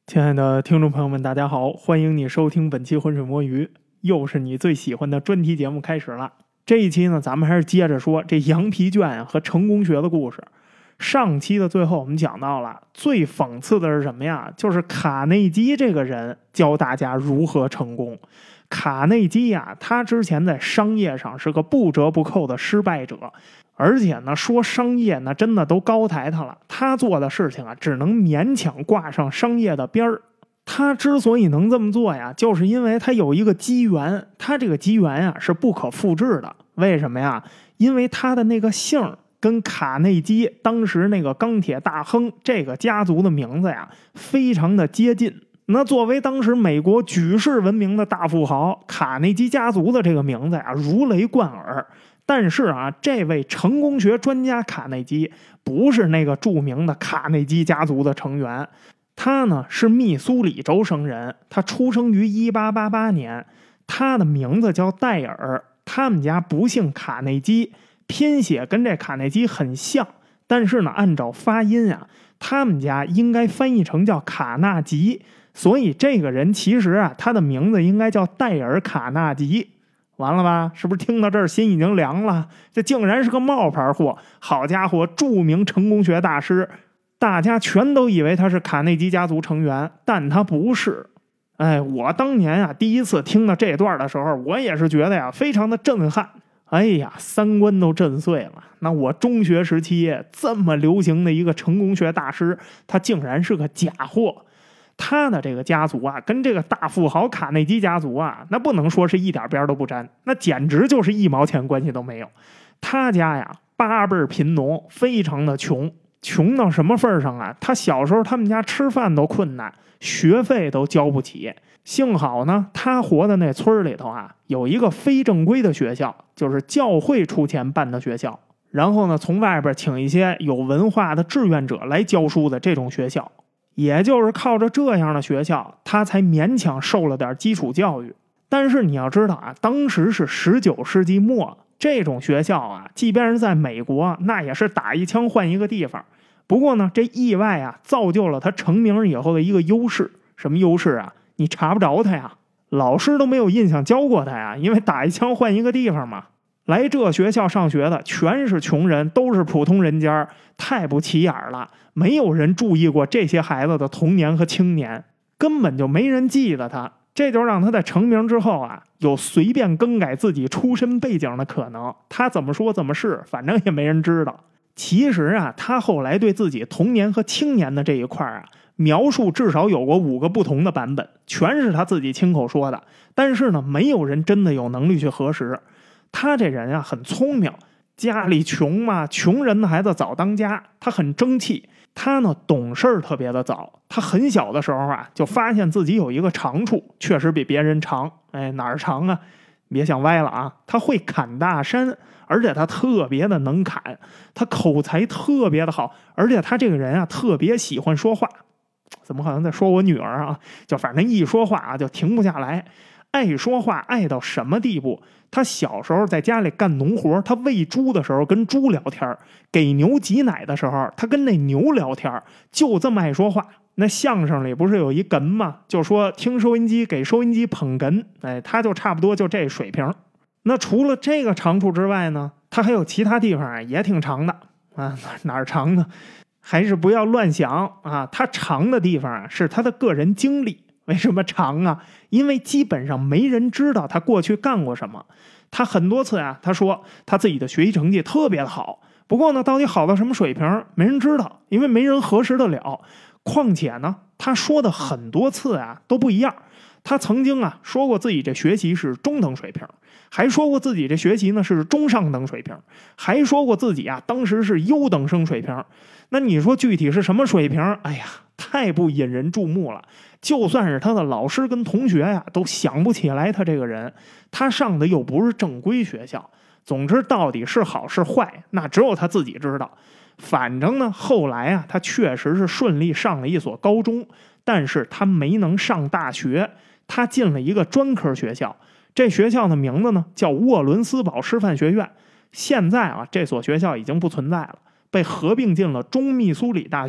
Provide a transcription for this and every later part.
亲爱的听众朋友们，大家好，欢迎你收听本期浑水摸鱼，又是你最喜欢的专题节目开始了。这一期呢，咱们还是接着说这羊皮卷和成功学的故事。上期的最后我们讲到了，最讽刺的是什么呀？就是卡内基这个人教大家如何成功。卡内基呀，他之前在商业上是个不折不扣的失败者，而且呢，说商业呢，真的都高抬他了。他做的事情啊，只能勉强挂上商业的边儿。他之所以能这么做呀，就是因为他有一个机缘，他这个机缘呀是不可复制的。为什么呀？因为他的那个姓跟卡内基当时那个钢铁大亨这个家族的名字呀，非常的接近。那作为当时美国举世闻名的大富豪，卡内基家族的这个名字呀，如雷贯耳。但是啊，这位成功学专家卡内基不是那个著名的卡内基家族的成员，他呢是密苏里州生人，他出生于1888年，他的名字叫戴尔，他们家不姓卡内基，拼写跟这卡内基很像，但是呢，按照发音啊，他们家应该翻译成叫卡纳吉，所以这个人其实啊，他的名字应该叫戴尔卡纳吉。完了吧？是不是听到这儿心已经凉了？这竟然是个冒牌货！好家伙，著名成功学大师，大家全都以为他是卡内基家族成员，但他不是。哎，我当年啊，第一次听到这段的时候，我也是觉得呀，非常的震撼。哎呀，三观都震碎了。那我中学时期这么流行的一个成功学大师，他竟然是个假货。他的这个家族啊，跟这个大富豪卡内基家族啊，那不能说是一点边都不沾，那简直就是一毛钱关系都没有。他家呀，8辈贫农，非常的穷，穷到什么份上啊？他小时候他们家吃饭都困难，学费都交不起。幸好呢，他活的那村里头啊，有一个非正规的学校，就是教会出钱办的学校。然后呢，从外边请一些有文化的志愿者来教书的这种学校。也就是靠着这样的学校，他才勉强受了点基础教育。但是你要知道啊，当时是19世纪末，这种学校啊，即便是在美国，那也是打一枪换一个地方。不过呢，这意外啊，造就了他成名以后的一个优势。什么优势啊？你查不着他呀，老师都没有印象教过他呀，因为打一枪换一个地方嘛。来这学校上学的全是穷人，都是普通人家，太不起眼了。没有人注意过这些孩子的童年和青年，根本就没人记得他。这就让他在成名之后啊，有随便更改自己出身背景的可能。他怎么说怎么是，反正也没人知道。其实啊，他后来对自己童年和青年的这一块啊，描述至少有过5个不同的版本，全是他自己亲口说的。但是呢，没有人真的有能力去核实。他这人啊很聪明，家里穷嘛，穷人的孩子早当家，他很争气。他呢懂事特别的早，他很小的时候啊就发现自己有一个长处，确实比别人长。哎，哪儿长啊？别想歪了啊！他会砍大山，而且他特别的能砍，他口才特别的好，而且他这个人啊特别喜欢说话。怎么好像在说我女儿啊？就反正一说话啊就停不下来。爱说话爱到什么地步？他小时候在家里干农活，他喂猪的时候跟猪聊天，给牛挤奶的时候他跟那牛聊天，就这么爱说话。那相声里不是有一哏吗？就说听收音机给收音机捧哏，哎，他就差不多就这水平。那除了这个长处之外呢，他还有其他地方啊也挺长的啊，哪儿长呢？还是不要乱想啊，他长的地方啊是他的个人经历。为什么长啊？因为基本上没人知道他过去干过什么。他很多次啊，他说他自己的学习成绩特别的好，不过呢，到底好到什么水平，没人知道，因为没人核实得了。况且呢，他说的很多次啊都不一样。他曾经啊说过自己这学习是中等水平，还说过自己这学习呢是中上等水平，还说过自己啊当时是优等生水平。那你说具体是什么水平？哎呀，太不引人注目了。就算是他的老师跟同学呀，都想不起来他这个人。他上的又不是正规学校。总之，到底是好是坏，那只有他自己知道。反正呢，后来啊，他确实是顺利上了一所高中，但是他没能上大学。他进了一个专科学校，这学校的名字呢叫沃伦斯堡师范学院。现在啊，这所学校已经不存在了，被合并进了中密苏里大学。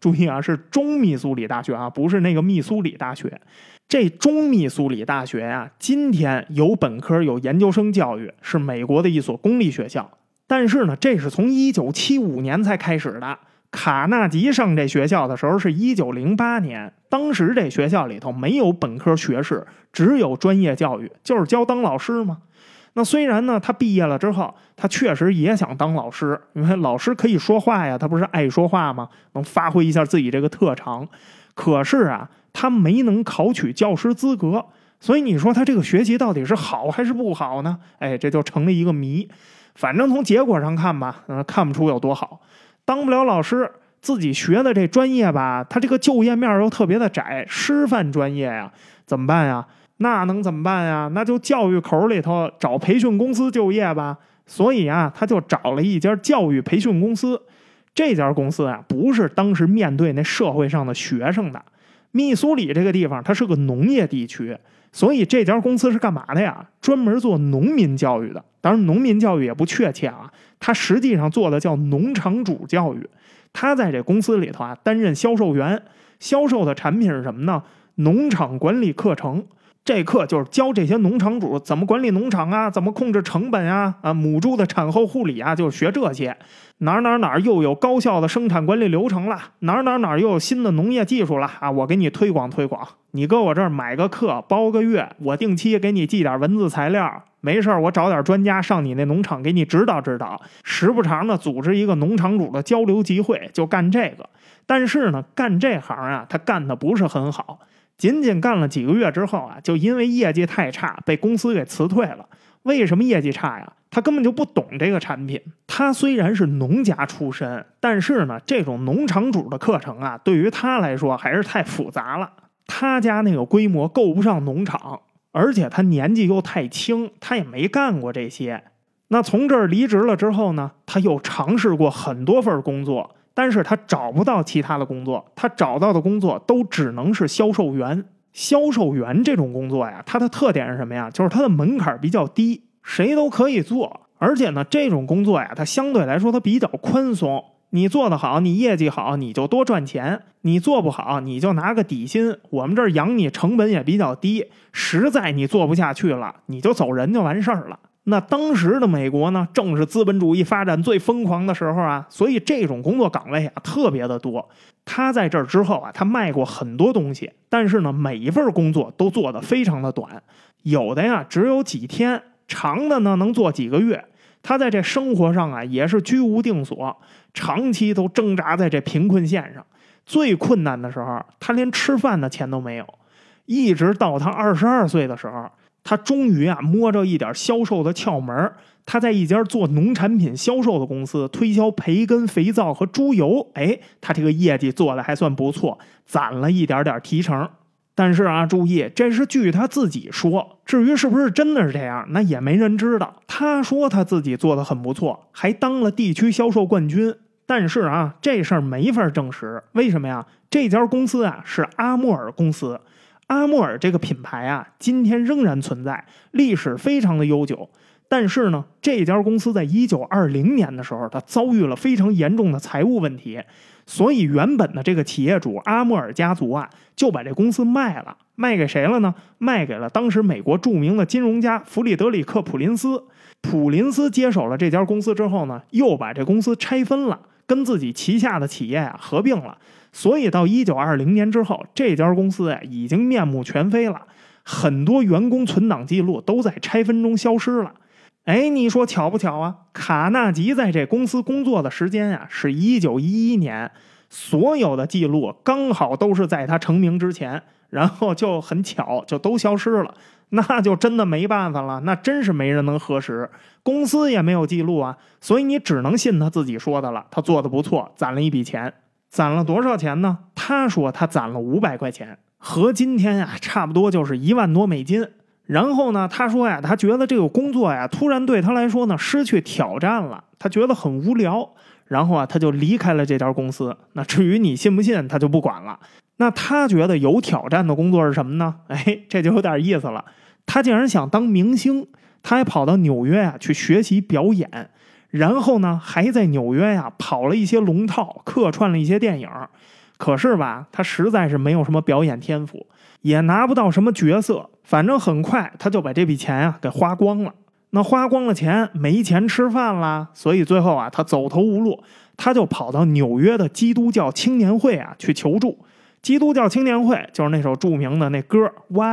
注意啊，是中密苏里大学啊，不是那个密苏里大学。这中密苏里大学呀，今天有本科有研究生教育，是美国的一所公立学校。但是呢，这是从1975年才开始的。卡纳吉上这学校的时候是1908年，当时这学校里头没有本科学士，只有专业教育，就是教当老师嘛。那虽然呢，他毕业了之后，他确实也想当老师，因为老师可以说话呀，他不是爱说话吗？能发挥一下自己这个特长。可是啊，他没能考取教师资格，所以你说他这个学习到底是好还是不好呢？哎，这就成了一个谜。反正从结果上看吧，看不出有多好。当不了老师，自己学的这专业吧，他这个就业面又特别的窄，师范专业呀，怎么办呀？那能怎么办呀？那就教育口里头找培训公司就业吧。所以啊，他就找了一家教育培训公司。这家公司啊，不是当时面对那社会上的学生的。密苏里这个地方，它是个农业地区，所以这家公司是干嘛的呀？专门做农民教育的。当然，农民教育也不确切啊，他实际上做的叫农场主教育。他在这公司里头啊，担任销售员，销售的产品是什么呢？农场管理课程。这课就是教这些农场主怎么管理农场啊，怎么控制成本啊，母猪的产后护理啊，就是学这些。哪儿又有高效的生产管理流程了，哪儿又有新的农业技术了啊！我给你推广推广，你搁我这儿买个课包个月，我定期给你寄点文字材料，没事我找点专家上你那农场给你指导指导，时不常的组织一个农场主的交流集会，就干这个。但是呢，干这行啊，他干的不是很好。仅干了几个月之后啊，就因为业绩太差，被公司给辞退了。为什么业绩差呀？他根本就不懂这个产品。他虽然是农家出身，但是呢，这种农场主的课程啊，对于他来说还是太复杂了。他家那个规模够不上农场，而且他年纪又太轻，他也没干过这些。那从这儿离职了之后呢，他又尝试过很多份工作。但是他找不到其他的工作，他找到的工作都只能是销售员。销售员这种工作呀，它的特点是什么呀？就是它的门槛比较低，谁都可以做。而且呢，这种工作呀，它相对来说它比较宽松。你做得好，你业绩好，你就多赚钱；你做不好，你就拿个底薪。我们这儿养你成本也比较低，实在你做不下去了，你就走人就完事儿了。那当时的美国呢，正是资本主义发展最疯狂的时候啊，所以这种工作岗位啊特别的多。他在这儿之后啊，他卖过很多东西，但是呢，每一份工作都做得非常的短，有的呀只有几天，长的呢能做几个月。他在这生活上啊也是居无定所，长期都挣扎在这贫困线上。最困难的时候，他连吃饭的钱都没有，一直到他22岁的时候。他终于啊摸着一点销售的窍门，他在一家做农产品销售的公司推销培根、肥皂和猪油。哎，他这个业绩做的还算不错，攒了一点点提成。但是啊，注意，这是据他自己说，至于是不是真的是这样，那也没人知道。他说他自己做的很不错，还当了地区销售冠军。但是啊，这事儿没法证实。为什么呀？这家公司啊是阿莫尔公司。阿莫尔这个品牌啊，今天仍然存在，历史非常的悠久。但是呢，这家公司在1920年的时候，它遭遇了非常严重的财务问题，所以原本的这个企业主阿莫尔家族啊，就把这公司卖了。卖给谁了呢？卖给了当时美国著名的金融家弗里德里克·普林斯。普林斯接手了这家公司之后呢，又把这公司拆分了，跟自己旗下的企业啊合并了。所以到1920年之后，这家公司已经面目全非了，很多员工存档记录都在拆分中消失了。哎，你说巧不巧啊？卡纳吉在这公司工作的时间啊是1911年，所有的记录刚好都是在他成名之前，然后就很巧就都消失了。那就真的没办法了，那真是没人能核实，公司也没有记录啊，所以你只能信他自己说的了。他做的不错，攒了一笔钱。攒了多少钱呢？他说他攒了500块钱，和今天啊差不多就是1万多美金。然后呢，他说呀，他觉得这个工作呀，突然对他来说呢失去挑战了，他觉得很无聊。然后啊，他就离开了这家公司。那至于你信不信，他就不管了。那他觉得有挑战的工作是什么呢？哎，这就有点意思了。他竟然想当明星，他还跑到纽约啊去学习表演。然后呢，还在纽约呀跑了一些龙套，客串了一些电影。 可是吧，他实在是没有什么表演天赋，也拿不到什么角色，反正很快他就把这笔钱啊给花光了。那花光了钱，没钱吃饭啦，所以最后啊，他走投无路，他就跑到纽约的基督教青年会啊去求助。基督教青年会就是那首著名的那歌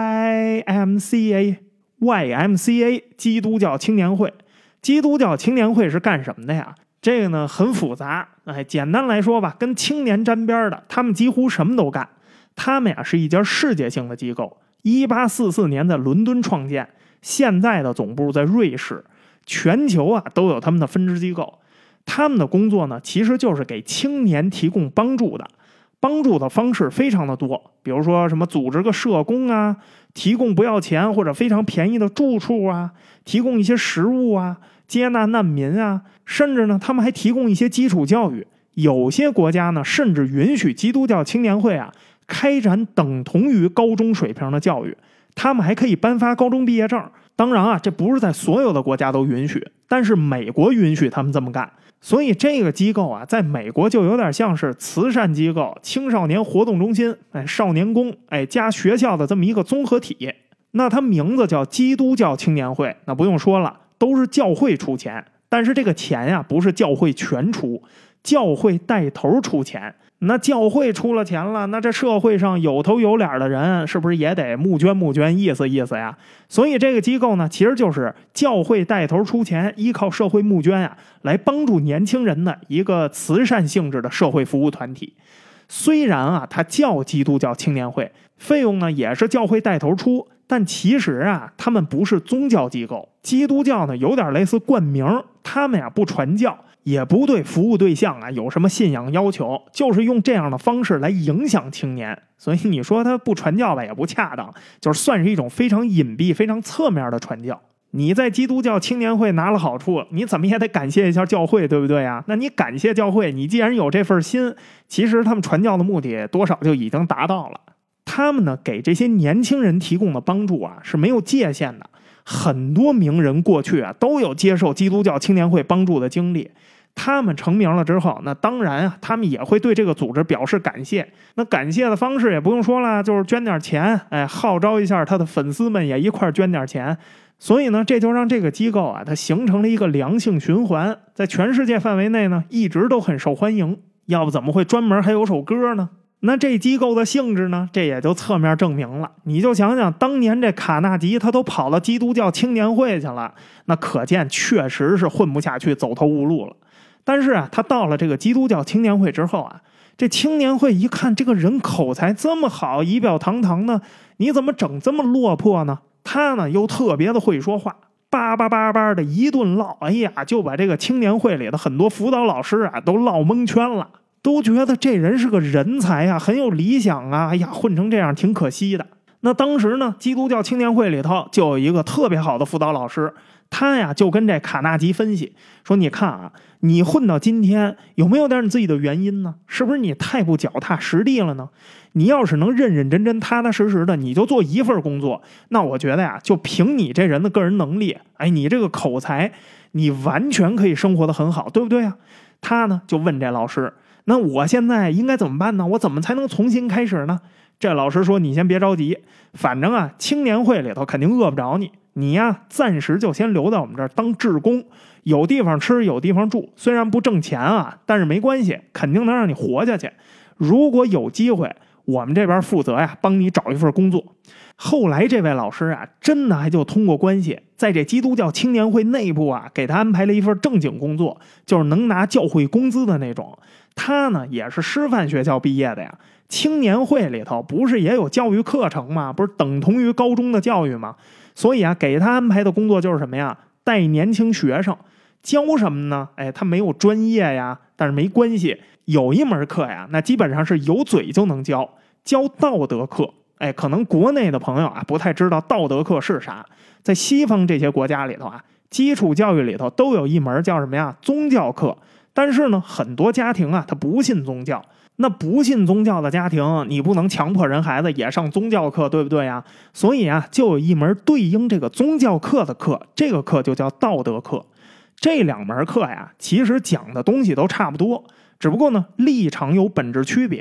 YMCA 基督教青年会。基督教青年会是干什么的呀？这个呢很复杂，简单来说吧，跟青年沾边的，他们几乎什么都干。他们呀是一家世界性的机构，1844年在伦敦创建，现在的总部在瑞士，全球啊都有他们的分支机构。他们的工作呢，其实就是给青年提供帮助的。帮助的方式非常的多，比如说什么组织个社工啊，提供不要钱或者非常便宜的住处啊，提供一些食物啊，接纳难民啊，甚至呢他们还提供一些基础教育。有些国家呢甚至允许基督教青年会啊开展等同于高中水平的教育，他们还可以颁发高中毕业证。当然啊，这不是在所有的国家都允许，但是美国允许他们这么干。所以这个机构啊，在美国就有点像是慈善机构、青少年活动中心、少年宫、加学校的这么一个综合体。那它名字叫基督教青年会，那不用说了，都是教会出钱，但是这个钱呀，不是教会全出，教会带头出钱。那教会出了钱了，那这社会上有头有脸的人是不是也得募捐意思意思呀？所以这个机构呢，其实就是教会带头出钱，依靠社会募捐呀，来帮助年轻人的一个慈善性质的社会服务团体。虽然啊，它叫基督教青年会，费用呢也是教会带头出，但其实啊，他们不是宗教机构。基督教呢有点类似冠名，他们呀不传教，也不对服务对象啊有什么信仰要求，就是用这样的方式来影响青年。所以你说他不传教吧也不恰当，就是算是一种非常隐蔽非常侧面的传教。你在基督教青年会拿了好处，你怎么也得感谢一下教会，对不对呀？那你感谢教会，你既然有这份心，其实他们传教的目的多少就已经达到了。他们呢给这些年轻人提供的帮助啊是没有界限的，很多名人过去啊都有接受基督教青年会帮助的经历。他们成名了之后，那当然啊，他们也会对这个组织表示感谢。那感谢的方式也不用说了，就是捐点钱，号召一下他的粉丝们也一块捐点钱。所以呢，这就让这个机构啊，它形成了一个良性循环，在全世界范围内呢，一直都很受欢迎。要不怎么会专门还有首歌呢？那这机构的性质呢，这也就侧面证明了。你就想想，当年这卡纳吉他都跑到基督教青年会去了，那可见确实是混不下去，走投无路了。但是啊，他到了这个基督教青年会之后啊，这青年会一看这个人口才这么好，仪表堂堂的，你怎么整这么落魄呢？他呢又特别的会说话，叭叭叭叭的一顿唠，哎呀，就把这个青年会里的很多辅导老师啊都唠蒙圈了，都觉得这人是个人才啊，很有理想啊，哎呀，混成这样挺可惜的。那当时呢，基督教青年会里头就有一个特别好的辅导老师，他呀就跟这卡纳吉分析说，你看啊，你混到今天有没有点你自己的原因呢？是不是你太不脚踏实地了呢？你要是能认认真真踏踏实实的，你就做一份工作，那我觉得呀，就凭你这人的个人能力，你这个口才，你完全可以生活得很好，对不对啊？他呢就问这老师，那我现在应该怎么办呢？我怎么才能重新开始呢？这老师说，你先别着急，反正啊，青年会里头肯定饿不着你，你呀暂时就先留在我们这儿当志工，有地方吃有地方住，虽然不挣钱啊，但是没关系，肯定能让你活下去。如果有机会，我们这边负责呀帮你找一份工作。后来这位老师啊，真的还就通过关系，在这基督教青年会内部啊，给他安排了一份正经工作，就是能拿教会工资的那种。他呢也是师范学校毕业的呀，青年会里头不是也有教育课程吗？不是等同于高中的教育吗？所以啊，给他安排的工作就是什么呀？带年轻学生，教什么呢？他没有专业呀，但是没关系，有一门课呀，那基本上是有嘴就能教道德课。可能国内的朋友啊不太知道道德课是啥，在西方这些国家里头啊，基础教育里头都有一门叫什么呀？宗教课。但是呢，很多家庭啊，他不信宗教。那不信宗教的家庭，你不能强迫人孩子也上宗教课，对不对呀？所以啊，就有一门对应这个宗教课的课，这个课就叫道德课。这两门课呀，其实讲的东西都差不多，只不过呢，立场有本质区别。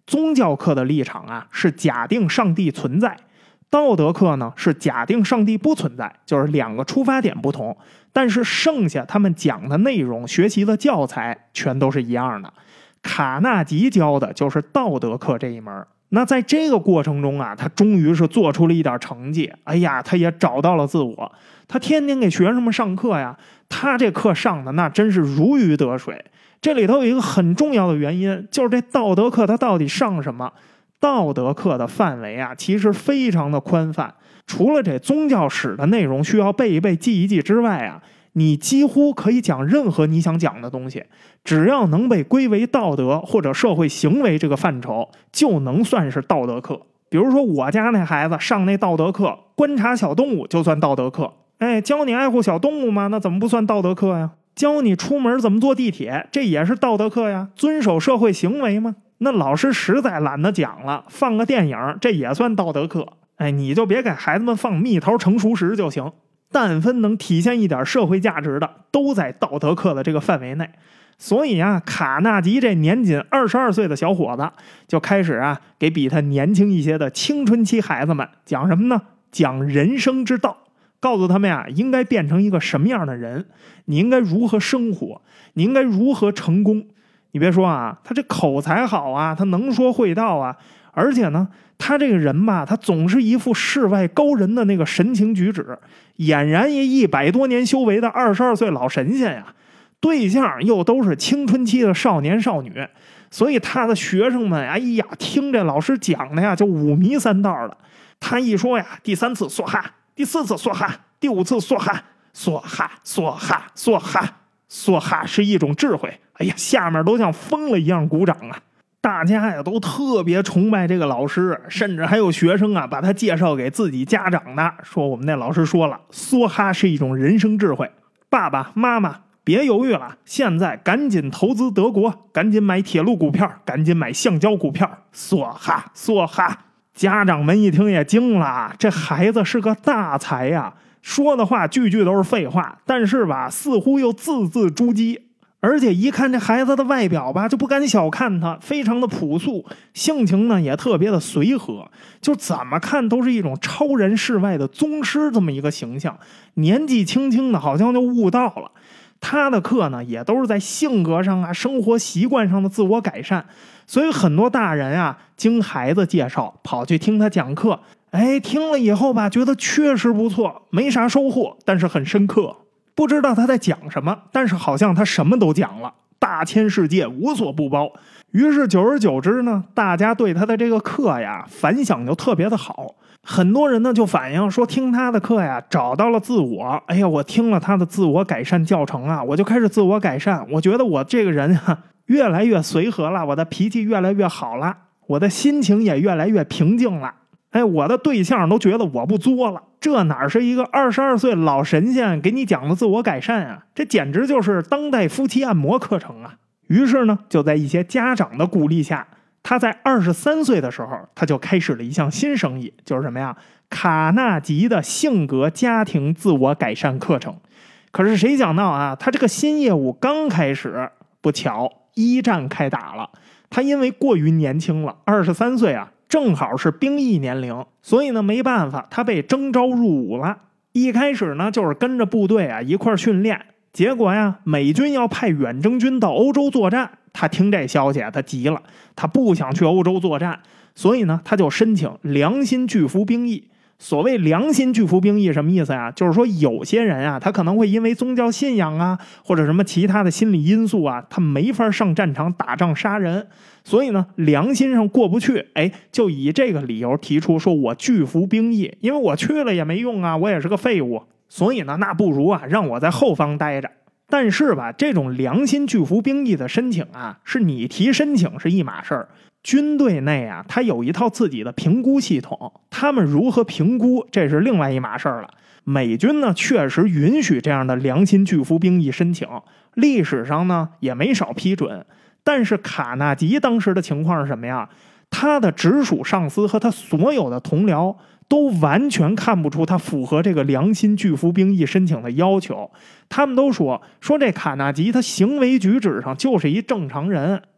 宗教课的立场啊是假定上帝存在，道德课呢是假定上帝不存在，就是两个出发点不同，但是剩下他们讲的内容、学习的教材全都是一样的。卡纳吉教的就是道德课这一门。那在这个过程中啊，他终于是做出了一点成绩。哎呀，他也找到了自我。他天天给学生们上课呀，他这课上的那真是如鱼得水。这里头有一个很重要的原因，就是这道德课他到底上什么？道德课的范围啊，其实非常的宽泛。除了这宗教史的内容需要背一背、记一记之外啊，你几乎可以讲任何你想讲的东西，只要能被归为道德或者社会行为这个范畴，就能算是道德课。比如说我家那孩子上那道德课，观察小动物就算道德课。哎，教你爱护小动物吗？那怎么不算道德课呀？教你出门怎么坐地铁，这也是道德课呀。遵守社会行为吗？那老师实在懒得讲了，放个电影，这也算道德课。哎，你就别给孩子们放蜜桃成熟时就行。但凡能体现一点社会价值的，都在道德课的这个范围内。所以啊，卡纳吉这年仅22岁的小伙子就开始啊，给比他年轻一些的青春期孩子们讲什么呢？讲人生之道，告诉他们呀，应该变成一个什么样的人，你应该如何生活，你应该如何成功。你别说啊，他这口才好啊，他能说会道啊，而且呢，他这个人吧，他总是一副世外高人的那个神情举止，俨然一100多年修为的22岁老神仙呀。对象又都是青春期的少年少女，所以他的学生们，哎呀，听这老师讲的呀，就五迷三道的。他一说呀，第3次梭哈，第4次梭哈，第5次梭哈，梭哈，梭哈，梭哈，梭哈是一种智慧。哎呀，下面都像疯了一样鼓掌啊！大家呀都特别崇拜这个老师，甚至还有学生啊把他介绍给自己家长的，说我们那老师说了，梭哈是一种人生智慧。爸爸妈妈别犹豫了，现在赶紧投资德国，赶紧买铁路股票，赶紧买橡胶股票，梭哈梭哈！家长们一听也惊了，这孩子是个大才呀，说的话句句都是废话，但是吧，似乎又字字珠玑。而且一看这孩子的外表吧，就不敢小看他，非常的朴素，性情呢也特别的随和，就怎么看都是一种超然世外的宗师这么一个形象。年纪轻轻的，好像就悟道了。他的课呢，也都是在性格上啊、生活习惯上的自我改善，所以很多大人啊，经孩子介绍跑去听他讲课，哎，听了以后吧，觉得确实不错，没啥收获，但是很深刻。不知道他在讲什么，但是好像他什么都讲了，大千世界无所不包。于是久而久之呢，大家对他的这个课呀反响就特别的好。很多人呢就反映说，听他的课呀找到了自我。哎呀，我听了他的自我改善教程啊，我就开始自我改善，我觉得我这个人啊越来越随和了，我的脾气越来越好了，我的心情也越来越平静了。哎，我的对象都觉得我不作了，这哪是一个22岁老神仙给你讲的自我改善啊？这简直就是当代夫妻按摩课程啊！于是呢，就在一些家长的鼓励下，他在23岁的时候，他就开始了一项新生意，就是什么呀？卡纳吉的性格家庭自我改善课程。可是谁想到啊，他这个新业务刚开始，不巧一战开打了。他因为过于年轻了，23岁啊，正好是兵役年龄，所以呢没办法，他被征召入伍了。一开始呢就是跟着部队啊一块训练，结果呀美军要派远征军到欧洲作战，他听这消息啊他急了，他不想去欧洲作战，所以呢他就申请良心拒服兵役。所谓良心拒服兵役什么意思啊？就是说有些人啊，他可能会因为宗教信仰啊，或者什么其他的心理因素啊，他没法上战场打仗杀人，所以呢良心上过不去，哎，就以这个理由提出说我拒服兵役，因为我去了也没用啊，我也是个废物，所以呢那不如啊让我在后方待着。但是吧，这种良心拒服兵役的申请啊，是你提申请是一码事儿，军队内啊，他有一套自己的评估系统，他们如何评估，这是另外一码事儿了。美军呢，确实允许这样的良心拒服兵役申请，历史上呢也没少批准。但是卡纳吉当时的情况是什么呀？他的直属上司和他所有的同僚都完全看不出他符合这个良心拒服兵役申请的要求，他们都说这卡纳吉他行为举止上就是一正常人。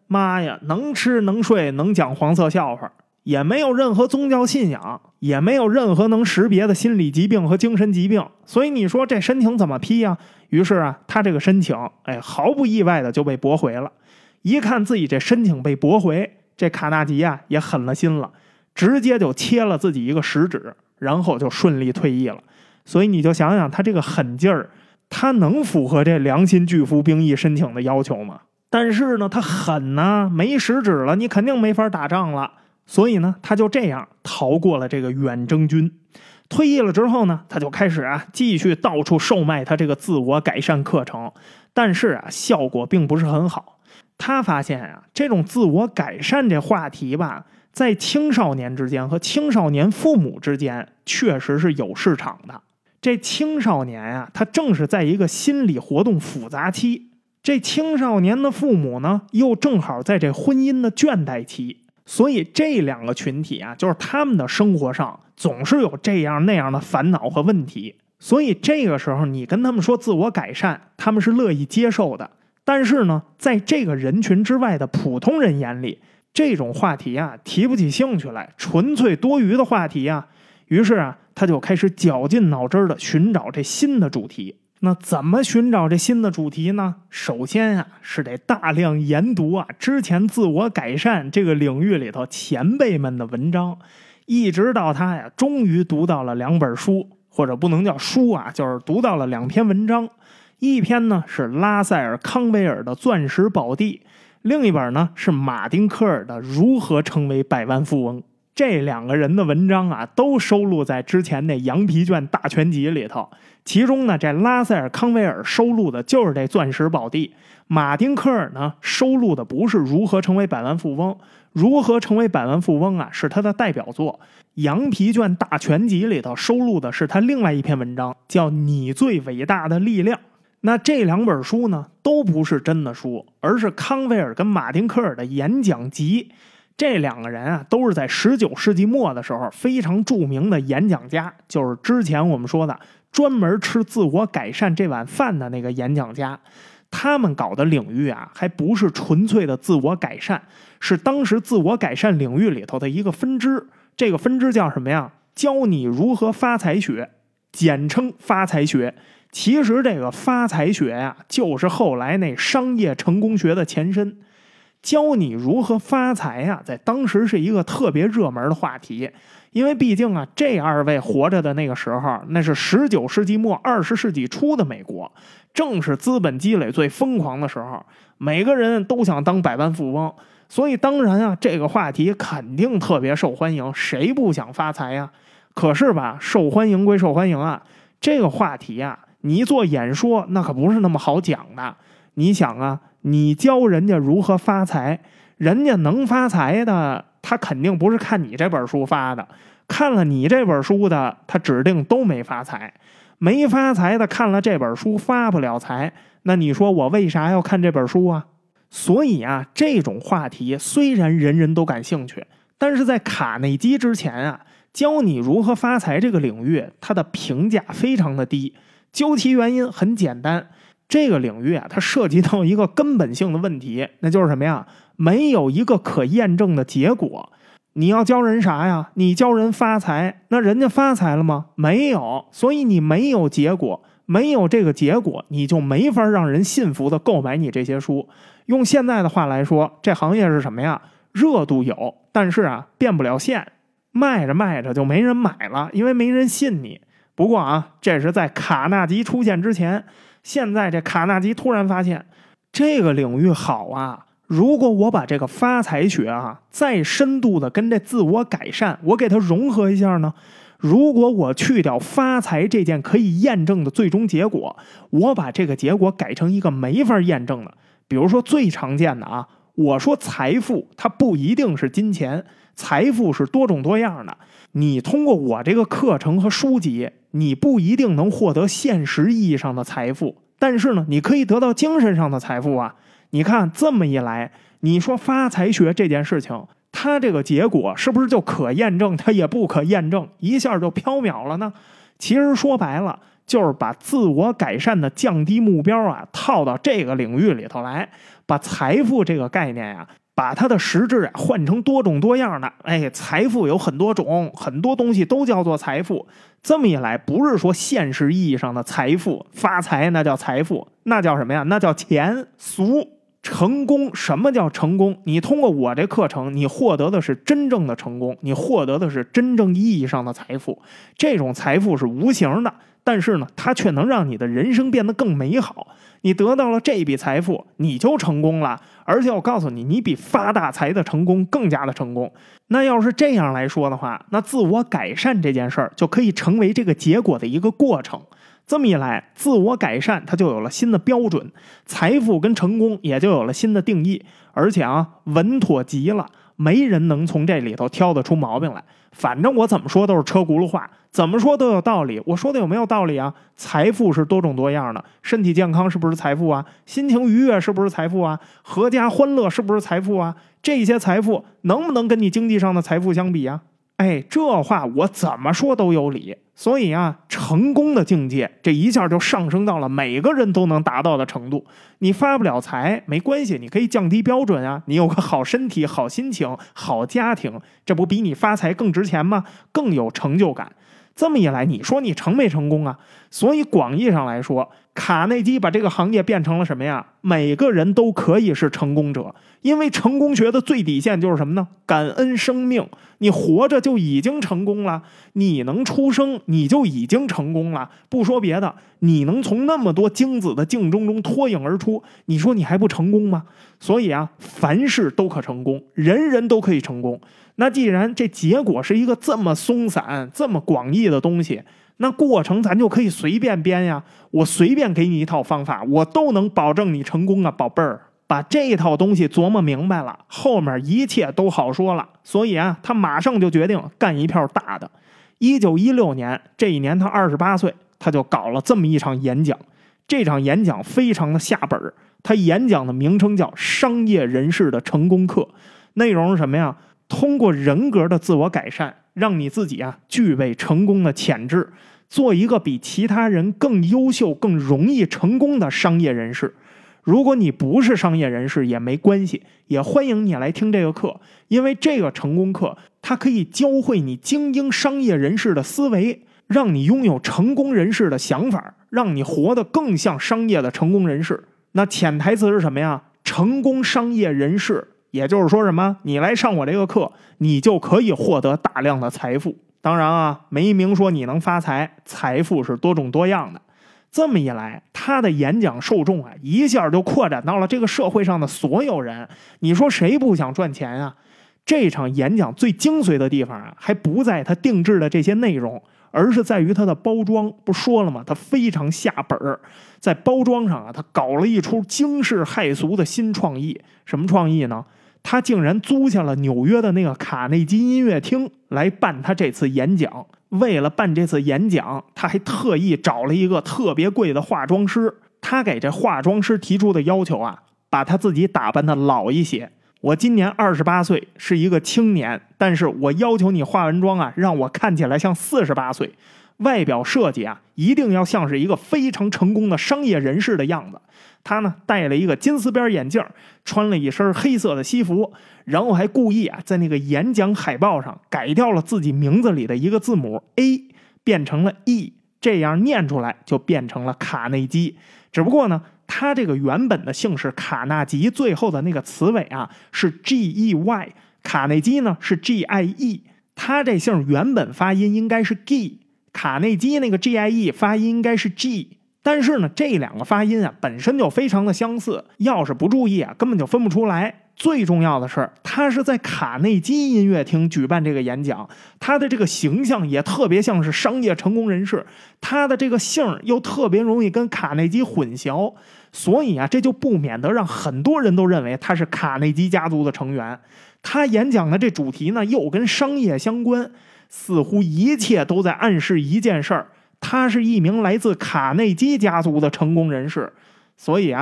妈呀，能吃能睡能讲黄色笑话，也没有任何宗教信仰，也没有任何能识别的心理疾病和精神疾病，所以你说这申请怎么批啊？于是啊，他这个申请毫不意外的就被驳回了。一看自己这申请被驳回，这卡纳吉啊也狠了心了，直接就切了自己一个食指，然后就顺利退役了。所以你就想想他这个狠劲儿，他能符合这良心拒服兵役申请的要求吗？但是呢，他狠呢，没食指了，你肯定没法打仗了。所以呢，他就这样逃过了这个远征军。退役了之后呢，他就开始继续到处售卖他这个自我改善课程，但是效果并不是很好。他发现这种自我改善这话题吧，在青少年之间和青少年父母之间确实是有市场的。这青少年他正是在一个心理活动复杂期，这青少年的父母呢，又正好在这婚姻的倦怠期，所以这两个群体就是他们的生活上总是有这样那样的烦恼和问题，所以这个时候你跟他们说自我改善，他们是乐意接受的。但是呢，在这个人群之外的普通人眼里，这种话题提不起兴趣来，纯粹多余的话题于是他就开始绞尽脑汁的寻找这新的主题。那怎么寻找这新的主题呢？首先是得大量研读之前自我改善这个领域里头前辈们的文章，一直到他终于读到了2本书，或者不能叫书就是读到了2篇文章。一篇呢是拉塞尔·康威尔的《钻石宝地》，另一本呢是马丁·科尔的《如何成为百万富翁》。这2个人的文章都收录在之前那羊皮卷大全集里头。其中呢，这拉塞尔·康威尔收录的就是这《钻石宝地》，马丁·科尔呢收录的不是《如何成为百万富翁》，《如何成为百万富翁》是他的代表作。羊皮卷大全集里头收录的是他另外一篇文章，叫《你最伟大的力量》。那这2本书呢，都不是真的书，而是康威尔跟马丁·科尔的演讲集。这2个人都是在19世纪末的时候非常著名的演讲家，就是之前我们说的专门吃自我改善这碗饭的那个演讲家。他们搞的领域还不是纯粹的自我改善，是当时自我改善领域里头的一个分支。这个分支叫什么呀？教你如何发财学，简称发财学。其实这个发财学就是后来那商业成功学的前身。教你如何发财在当时是一个特别热门的话题，因为毕竟这2位活着的那个时候，那是19世纪末20世纪初的美国，正是资本积累最疯狂的时候，每个人都想当百万富翁，所以当然这个话题肯定特别受欢迎，谁不想发财呀？可是吧，受欢迎归受欢迎这个话题你做演说那可不是那么好讲的。你想你教人家如何发财，人家能发财的，他肯定不是看你这本书发的，看了你这本书的，他指定都没发财。没发财的看了这本书发不了财，那你说我为啥要看这本书所以这种话题虽然人人都感兴趣，但是在卡内基之前教你如何发财这个领域，它的评价非常的低。究其原因很简单，这个领域它涉及到一个根本性的问题，那就是什么呀？没有一个可验证的结果。你要教人啥呀？你教人发财，那人家发财了吗？没有，所以你没有结果，没有这个结果，你就没法让人信服的购买你这些书。用现在的话来说，这行业是什么呀？热度有，但是变不了现，卖着卖着就没人买了，因为没人信你。不过这是在卡纳吉出现之前，现在这卡纳吉突然发现这个领域好如果我把这个发财学再深度的跟这自我改善我给它融合一下呢，如果我去掉发财这件可以验证的最终结果，我把这个结果改成一个没法验证的，比如说最常见的我说财富它不一定是金钱，财富是多种多样的。你通过我这个课程和书籍，你不一定能获得现实意义上的财富，但是呢，你可以得到精神上的财富你看这么一来，你说发财学这件事情，它这个结果是不是就可验证？它也不可验证，一下就缥缈了呢？其实说白了， 就是把自我改善的降低目标啊套到这个领域里头来，把财富这个概念啊，把它的实质啊换成多种多样的。财富有很多种，很多东西都叫做财富。这么一来，不是说现实意义上的财富，发财那叫财富，那叫什么呀？那叫钱俗。成功，什么叫成功？你通过我这课程，你获得的是真正的成功，你获得的是真正意义上的财富。这种财富是无形的，但是呢，它却能让你的人生变得更美好。你得到了这笔财富，你就成功了。而且我告诉你，你比发大财的成功更加的成功。那要是这样来说的话，那自我改善这件事儿就可以成为这个结果的一个过程。这么一来，自我改善它就有了新的标准，财富跟成功也就有了新的定义，而且稳妥极了，没人能从这里头挑得出毛病来。反正我怎么说都是车轱辘话，怎么说都有道理。我说的有没有道理啊？财富是多种多样的，身体健康是不是财富啊？心情愉悦是不是财富啊？阖家欢乐是不是财富啊？这些财富能不能跟你经济上的财富相比啊？这话我怎么说都有理。所以成功的境界这一下就上升到了每个人都能达到的程度。你发不了财没关系，你可以降低标准啊。你有个好身体、好心情、好家庭，这不比你发财更值钱吗？更有成就感。这么一来，你说你成没成功啊？所以广义上来说，卡内基把这个行业变成了什么呀？每个人都可以是成功者，因为成功学的最底线就是什么呢？感恩生命。你活着就已经成功了，你能出生你就已经成功了。不说别的，你能从那么多精子的竞争中脱颖而出，你说你还不成功吗？所以凡事都可成功，人人都可以成功。那既然这结果是一个这么松散、这么广义的东西，那过程咱就可以随便编呀。我随便给你一套方法，我都能保证你成功啊，宝贝儿。把这一套东西琢磨明白了，后面一切都好说了。所以他马上就决定干一票大的。1916年这一年他28岁，他就搞了这么一场演讲。这场演讲非常的下本，他演讲的名称叫商业人士的成功课。内容是什么呀？通过人格的自我改善，让你自己具备成功的潜质，做一个比其他人更优秀、更容易成功的商业人士。如果你不是商业人士也没关系，也欢迎你来听这个课，因为这个成功课它可以教会你精英商业人士的思维，让你拥有成功人士的想法，让你活得更像商业的成功人士。那潜台词是什么呀？成功商业人士，也就是说什么？你来上我这个课，你就可以获得大量的财富。当然没明说你能发财，财富是多种多样的。这么一来，他的演讲受众一下就扩展到了这个社会上的所有人。你说谁不想赚钱啊？这场演讲最精髓的地方还不在他定制的这些内容，而是在于他的包装。不说了吗？他非常下本，在包装上他搞了一出惊世骇俗的新创意。什么创意呢？他竟然租下了纽约的那个卡内基音乐厅来办他这次演讲。为了办这次演讲，他还特意找了一个特别贵的化妆师。他给这化妆师提出的要求把他自己打扮的老一些。我今年28岁，是一个青年，但是我要求你化完妆让我看起来像48岁。外表设计一定要像是一个非常成功的商业人士的样子。他呢戴了一个金丝边眼镜，穿了一身黑色的西服，然后还故意在那个演讲海报上改掉了自己名字里的一个字母 A， 变成了 E， 这样念出来就变成了卡内基。只不过呢，他这个原本的姓是卡纳吉，最后的那个词尾是 GEY， 卡内基呢是 GIE， 他这姓原本发音应该是 G， 卡内基那个 GIE 发音应该是 G。但是呢，这两个发音本身就非常的相似，要是不注意根本就分不出来。最重要的是，他是在卡内基音乐厅举办这个演讲，他的这个形象也特别像是商业成功人士，他的这个姓又特别容易跟卡内基混淆，所以这就不免得让很多人都认为他是卡内基家族的成员。他演讲的这主题呢，又跟商业相关，似乎一切都在暗示一件事儿。他是一名来自卡内基家族的成功人士，所以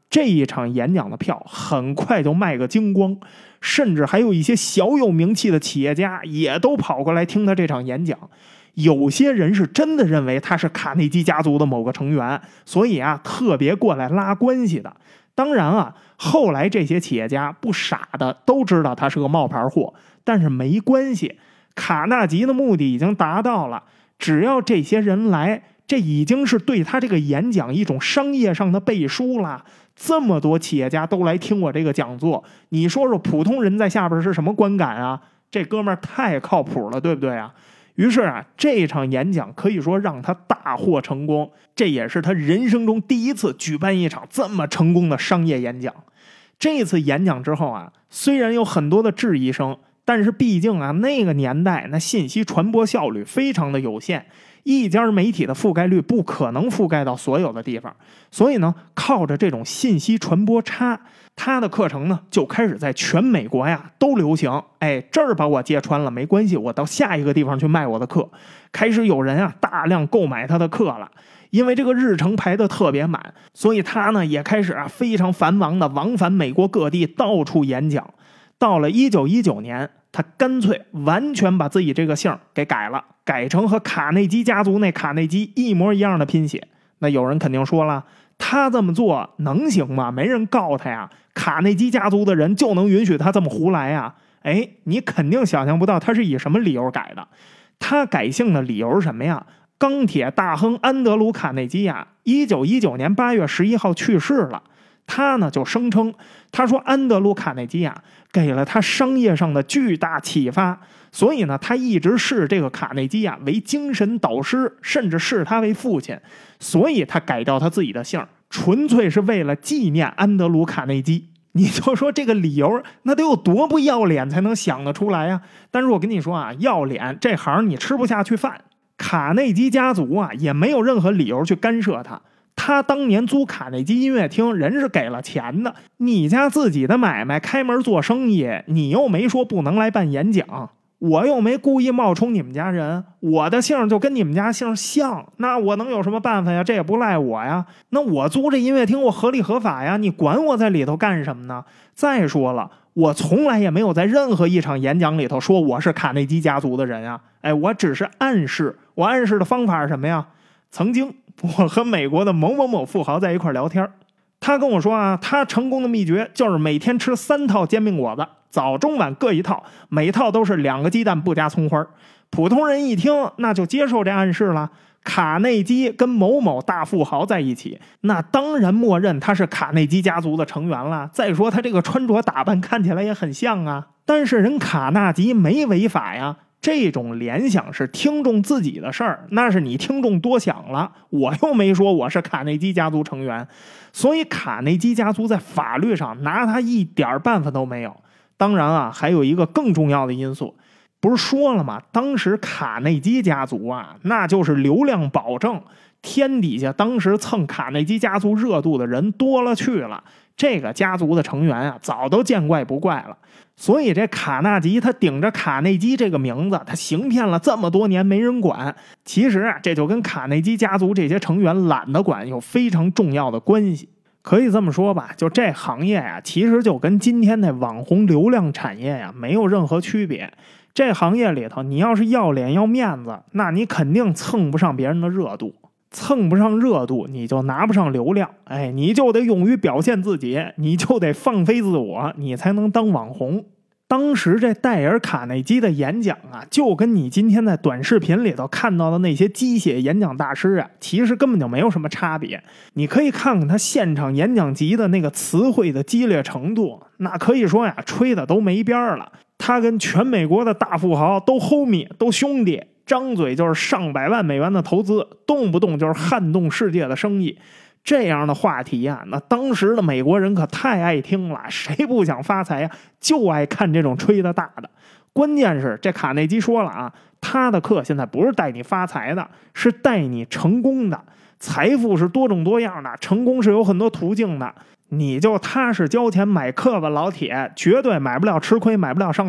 这一场演讲的票很快就卖个精光，甚至还有一些小有名气的企业家也都跑过来听他这场演讲。有些人是真的认为他是卡内基家族的某个成员，所以特别过来拉关系的。当然后来这些企业家不傻的都知道他是个冒牌货，但是没关系，卡纳吉的目的已经达到了，只要这些人来，这已经是对他这个演讲一种商业上的背书了。这么多企业家都来听我这个讲座，你说说普通人在下边是什么观感啊？这哥们儿太靠谱了，对不对啊？于是这场演讲可以说让他大获成功，这也是他人生中第一次举办一场这么成功的商业演讲。这次演讲之后虽然有很多的质疑声，但是毕竟那个年代那信息传播效率非常的有限，一家媒体的覆盖率不可能覆盖到所有的地方，所以呢，靠着这种信息传播差，他的课程呢就开始在全美国都流行。这儿把我揭穿了没关系，我到下一个地方去卖我的课。开始有人大量购买他的课了。因为这个日程排得特别满，所以他呢也开始非常繁忙的往返美国各地，到处演讲。到了1919年，他干脆完全把自己这个姓给改了，改成和卡内基家族那卡内基一模一样的拼写。那有人肯定说了，他这么做能行吗？没人告他呀，卡内基家族的人就能允许他这么胡来呀？你肯定想象不到他是以什么理由改的。他改姓的理由是什么呀？钢铁大亨安德鲁·卡内基1919年8月11号去世了。他呢就声称，他说安德鲁·卡内基给了他商业上的巨大启发，所以呢他一直视这个卡内基为精神导师，甚至视他为父亲，所以他改掉他自己的姓，纯粹是为了纪念安德鲁·卡内基。你就说这个理由那得有多不要脸才能想得出来呀？但是我跟你说要脸这行你吃不下去饭。卡内基家族也没有任何理由去干涉他。他当年租卡内基音乐厅，人是给了钱的。你家自己的买卖开门做生意，你又没说不能来办演讲，我又没故意冒充你们家人，我的姓就跟你们家姓像，那我能有什么办法呀？这也不赖我呀。那我租这音乐厅我合理合法呀，你管我在里头干什么呢？再说了，我从来也没有在任何一场演讲里头说我是卡内基家族的人我只是暗示。我暗示的方法是什么呀？曾经我和美国的某某某富豪在一块聊天，他跟我说他成功的秘诀就是每天吃3套煎饼果子，早中晚各一套，每套都是2个鸡蛋不加葱花。普通人一听那就接受这暗示了，卡内基跟某某大富豪在一起，那当然默认他是卡内基家族的成员了。再说他这个穿着打扮看起来也很像但是人卡纳吉没违法呀。这种联想是听众自己的事儿，那是你听众多想了，我又没说我是卡内基家族成员，所以卡内基家族在法律上拿他一点办法都没有。当然还有一个更重要的因素，不是说了吗？当时卡内基家族那就是流量保证，天底下当时蹭卡内基家族热度的人多了去了，这个家族的成员早都见怪不怪了。所以这卡纳吉他顶着卡内基这个名字，他行骗了这么多年没人管。其实这就跟卡内基家族这些成员懒得管有非常重要的关系。可以这么说吧，就这行业其实就跟今天的网红流量产业没有任何区别。这行业里头，你要是要脸要面子，那你肯定蹭不上别人的热度。蹭不上热度，你就拿不上流量，你就得勇于表现自己，你就得放飞自我，你才能当网红。当时这戴尔·卡内基的演讲就跟你今天在短视频里头看到的那些鸡血演讲大师其实根本就没有什么差别。你可以看看他现场演讲集的那个词汇的激烈程度，那可以说吹的都没边了。他跟全美国的大富豪都 homie 都兄弟，张嘴就是上百万美元的投资，动不动就是撼动世界的生意。这样的话题那当时的美国人可太爱听了，谁不想发财就爱看这种吹的大的。关键是这卡内基说了他的课现在不是带你发财的，是带你成功的。财富是多种多样的，成功是有很多途径的。你就踏实交钱买课吧，老铁，绝对买不了吃亏，买不了上当。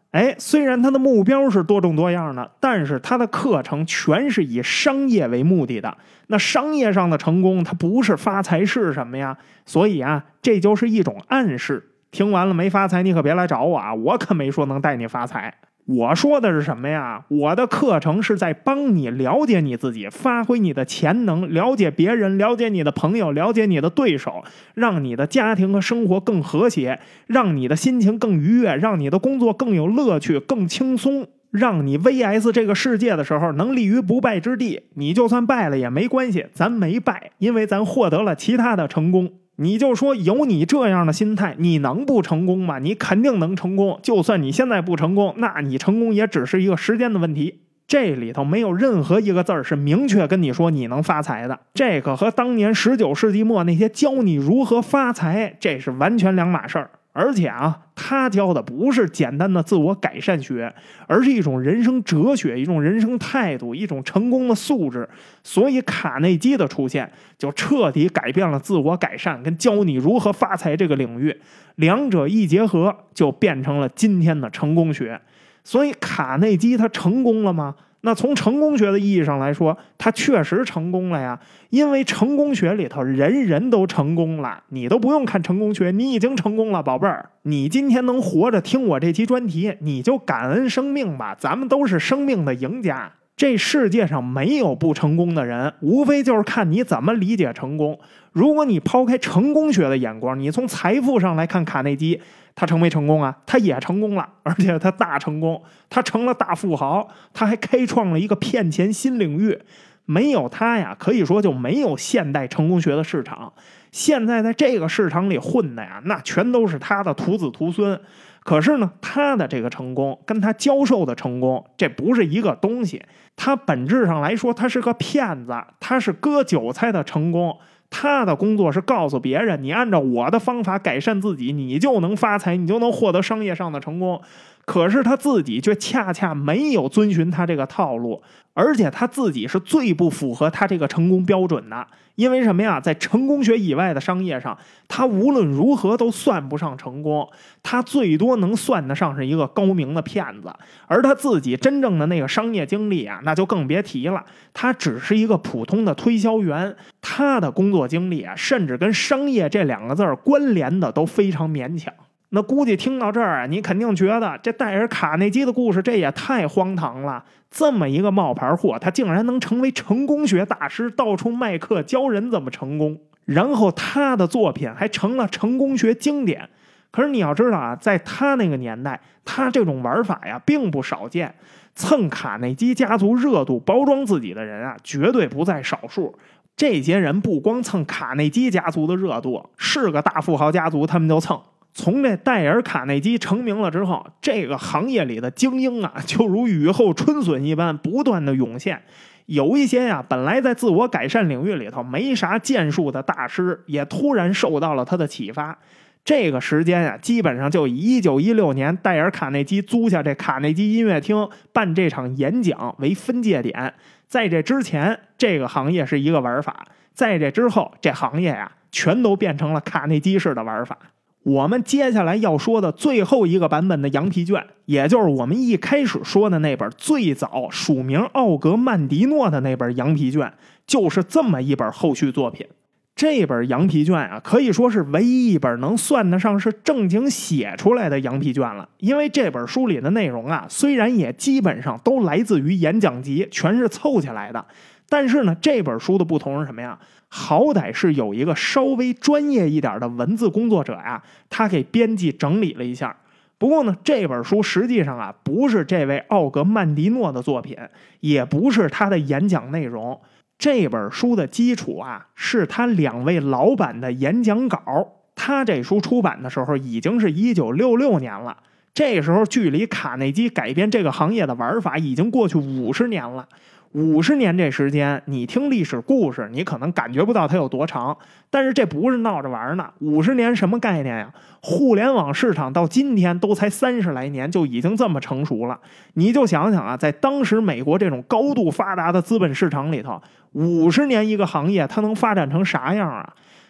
虽然他的目标是多种多样的，但是他的课程全是以商业为目的的。那商业上的成功，它不是发财是什么呀？所以啊，这就是一种暗示。听完了没发财，你可别来找我啊，我可没说能带你发财。我说的是什么呀？我的课程是在帮你了解你自己，发挥你的潜能，了解别人，了解你的朋友，了解你的对手，让你的家庭和生活更和谐，让你的心情更愉悦，让你的工作更有乐趣，更轻松，让你 VS 这个世界的时候能立于不败之地。你就算败了也没关系，咱没败，因为咱获得了其他的成功。你就说有你这样的心态，你能不成功吗？你肯定能成功。就算你现在不成功，那你成功也只是一个时间的问题。这里头没有任何一个字儿是明确跟你说你能发财的。这个和当年19世纪末那些教你如何发财，这是完全两码事儿。而且啊，他教的不是简单的自我改善学，而是一种人生哲学，一种人生态度，一种成功的素质。所以卡内基的出现就彻底改变了自我改善跟教你如何发财这个领域，两者一结合就变成了今天的成功学。所以卡内基他成功了吗？那从成功学的意义上来说，他确实成功了呀，因为成功学里头人人都成功了，你都不用看成功学，你已经成功了，宝贝儿。你今天能活着听我这期专题，你就感恩生命吧，咱们都是生命的赢家。这世界上没有不成功的人，无非就是看你怎么理解成功。如果你抛开成功学的眼光，你从财富上来看卡内基，他成没成功啊？他也成功了，而且他大成功，他成了大富豪，他还开创了一个骗钱新领域。没有他呀，可以说就没有现代成功学的市场。现在在这个市场里混的呀，那全都是他的徒子徒孙。可是呢，他的这个成功跟他教授的成功，这不是一个东西。他本质上来说，他是个骗子，他是割韭菜的成功。他的工作是告诉别人，你按照我的方法改善自己，你就能发财，你就能获得商业上的成功。可是他自己却恰恰没有遵循他这个套路，而且他自己是最不符合他这个成功标准的。因为什么呀？在成功学以外的商业上，他无论如何都算不上成功，他最多能算得上是一个高明的骗子。而他自己真正的那个商业经历啊，那就更别提了，他只是一个普通的推销员，他的工作经历啊，甚至跟商业这两个字关联的都非常勉强。那估计听到这儿啊，你肯定觉得这戴尔卡内基的故事这也太荒唐了。这么一个冒牌货，他竟然能成为成功学大师，到处卖课教人怎么成功，然后他的作品还成了成功学经典。可是你要知道啊，在他那个年代，他这种玩法呀并不少见，蹭卡内基家族热度包装自己的人啊绝对不在少数。这些人不光蹭卡内基家族的热度，是个大富豪家族他们就蹭。从这戴尔卡内基成名了之后，这个行业里的精英啊，就如雨后春笋一般不断的涌现。有一些呀，本来在自我改善领域里头没啥建树的大师，也突然受到了他的启发。这个时间啊，基本上就以1916年戴尔卡内基租下这卡内基音乐厅办这场演讲为分界点。在这之前，这个行业是一个玩法；在这之后，这行业呀，全都变成了卡内基式的玩法。我们接下来要说的最后一个版本的羊皮卷，也就是我们一开始说的那本最早署名奥格曼迪诺的那本羊皮卷，就是这么一本后续作品。这本羊皮卷啊，可以说是唯一一本能算得上是正经写出来的羊皮卷了。因为这本书里的内容啊，虽然也基本上都来自于演讲集，全是凑起来的，但是呢，这本书的不同是什么呀？好歹是有一个稍微专业一点的文字工作者呀，他给编辑整理了一下。不过呢，这本书实际上啊，不是这位奥格曼迪诺的作品，也不是他的演讲内容。这本书的基础啊，是他2位老板的演讲稿。他这书出版的时候已经是1966年了，这时候距离卡内基改变这个行业的玩法已经过去50年了。50年这时间，你听历史故事，你可能感觉不到它有多长，但是这不是闹着玩呢。50年什么概念呀？互联网市场到今天都才30来年，就已经这么成熟了。你就想想啊，在当时美国这种高度发达的资本市场里头，50年一个行业，它能发展成啥样啊？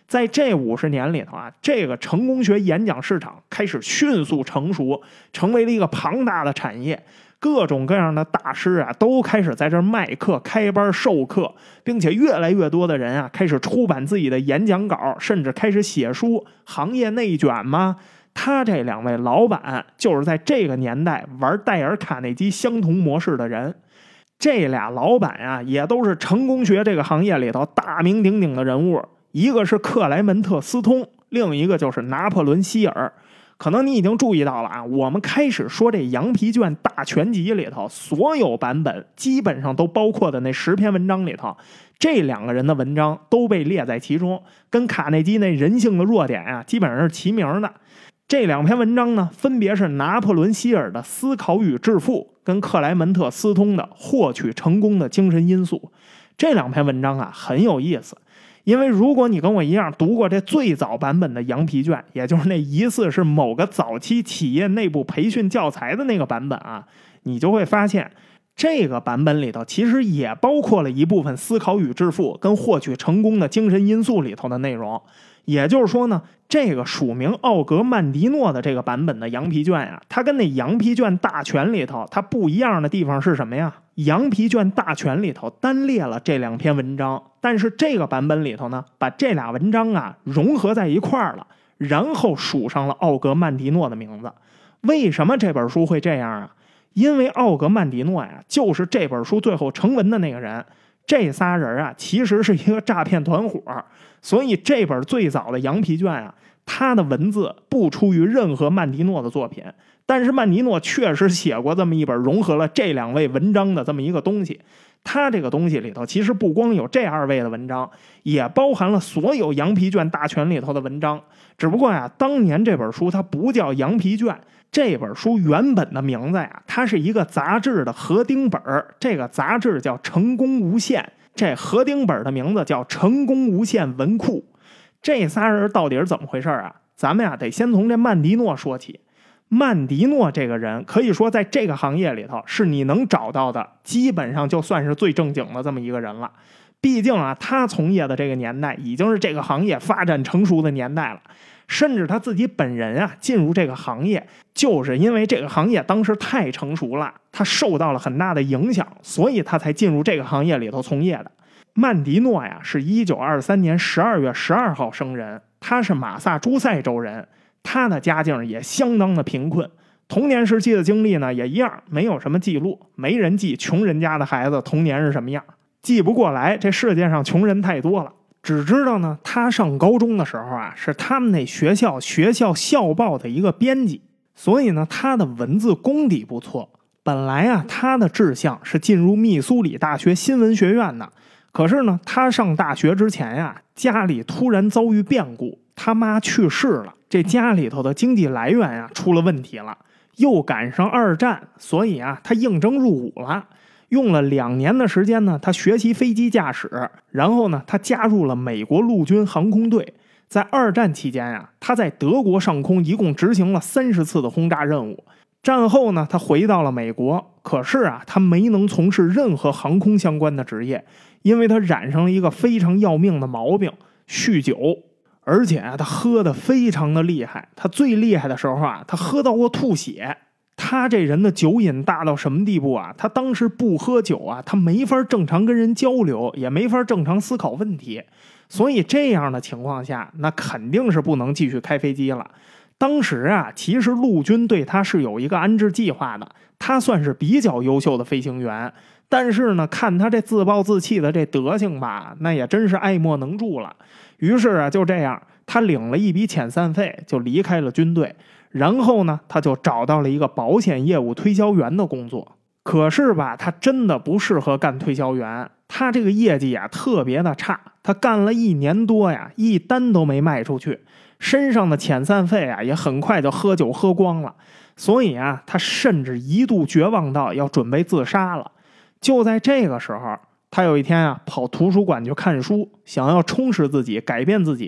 在这50年里头啊，这个成功学演讲市场开始迅速成熟，成为了一个庞大的产业。各种各样的大师啊，都开始在这儿卖课、开班授课，并且越来越多的人啊，开始出版自己的演讲稿，甚至开始写书。行业内卷吗？他这2位老板就是在这个年代玩戴尔·卡内基相同模式的人。这俩老板啊，也都是成功学这个行业里头大名鼎鼎的人物。一个是克莱门特·斯通，另一个就是拿破仑·希尔。可能你已经注意到了啊，我们开始说这羊皮卷大全集里头所有版本基本上都包括的那10篇文章里头，这2个人的文章都被列在其中，跟卡内基那人性的弱点啊基本上是齐名的。这2篇文章呢，分别是拿破仑·希尔的《思考与致富》跟克莱门特·斯通的《获取成功的精神因素》。这2篇文章啊很有意思，因为如果你跟我一样读过这最早版本的羊皮卷，也就是那疑似是某个早期企业内部培训教材的那个版本啊，你就会发现这个版本里头其实也包括了一部分思考与致富跟获取成功的精神因素里头的内容。也就是说呢，这个署名奥格曼迪诺的这个版本的羊皮卷呀，它跟那羊皮卷大全里头它不一样的地方是什么呀？羊皮卷大全里头单列了这2篇文章，但是这个版本里头呢，把这俩文章啊融合在一块儿了，然后署上了奥格曼迪诺的名字。为什么这本书会这样啊？因为奥格曼迪诺呀，就是这本书最后成文的那个人。这仨人啊，其实是一个诈骗团伙，所以这本最早的羊皮卷啊，它的文字不出于任何曼迪诺的作品，但是曼迪诺确实写过这么一本融合了这2位文章的这么一个东西。他这个东西里头其实不光有这2位的文章，也包含了所有羊皮卷大全里头的文章。只不过呀，当年这本书它不叫羊皮卷，这本书原本的名字呀，它是一个杂志的合订本，这个杂志叫成功无限，这合订本的名字叫成功无限文库。这仨人到底是怎么回事啊？咱们呀得先从这曼迪诺说起。曼迪诺这个人可以说在这个行业里头是你能找到的基本上就算是最正经的这么一个人了。毕竟啊，他从业的这个年代已经是这个行业发展成熟的年代了，甚至他自己本人啊进入这个行业就是因为这个行业当时太成熟了，他受到了很大的影响，所以他才进入这个行业里头从业的。曼迪诺呀是1923年12月12号生人，他是马萨诸塞州人，他的家境也相当的贫困，童年时期的经历呢也一样，没有什么记录，没人记穷人家的孩子童年是什么样，记不过来，这世界上穷人太多了。只知道呢，他上高中的时候啊，是他们那学校校报的一个编辑，所以呢，他的文字功底不错。本来啊，他的志向是进入密苏里大学新闻学院的，可是呢，他上大学之前呀，家里突然遭遇变故，他妈去世了，这家里头的经济来源呀出了问题了，又赶上2战，所以啊，他应征入伍了。用了2年的时间呢，他学习飞机驾驶，然后呢，他加入了美国陆军航空队。在2战期间啊，他在德国上空一共执行了30次的轰炸任务。战后呢，他回到了美国，可是啊，他没能从事任何航空相关的职业，因为他染上了一个非常要命的毛病——酗酒。而且啊，他喝得非常的厉害，他最厉害的时候啊，他喝到过吐血。他这人的酒瘾大到什么地步啊？他当时不喝酒啊，他没法正常跟人交流，也没法正常思考问题。所以这样的情况下，那肯定是不能继续开飞机了。当时啊，其实陆军对他是有一个安置计划的，他算是比较优秀的飞行员。但是呢，看他这自暴自弃的这德行吧，那也真是爱莫能助了。于是啊，就这样，他领了一笔遣散费，就离开了军队。然后呢，他就找到了一个保险业务推销员的工作。可是吧，他真的不适合干推销员，他这个业绩啊特别的差，他干了1年多呀，一单都没卖出去，身上的遣散费啊也很快就喝酒喝光了。所以啊，他甚至一度绝望到要准备自杀了。就在这个时候，他有一天啊跑图书馆去看书，想要充实自己，改变自己。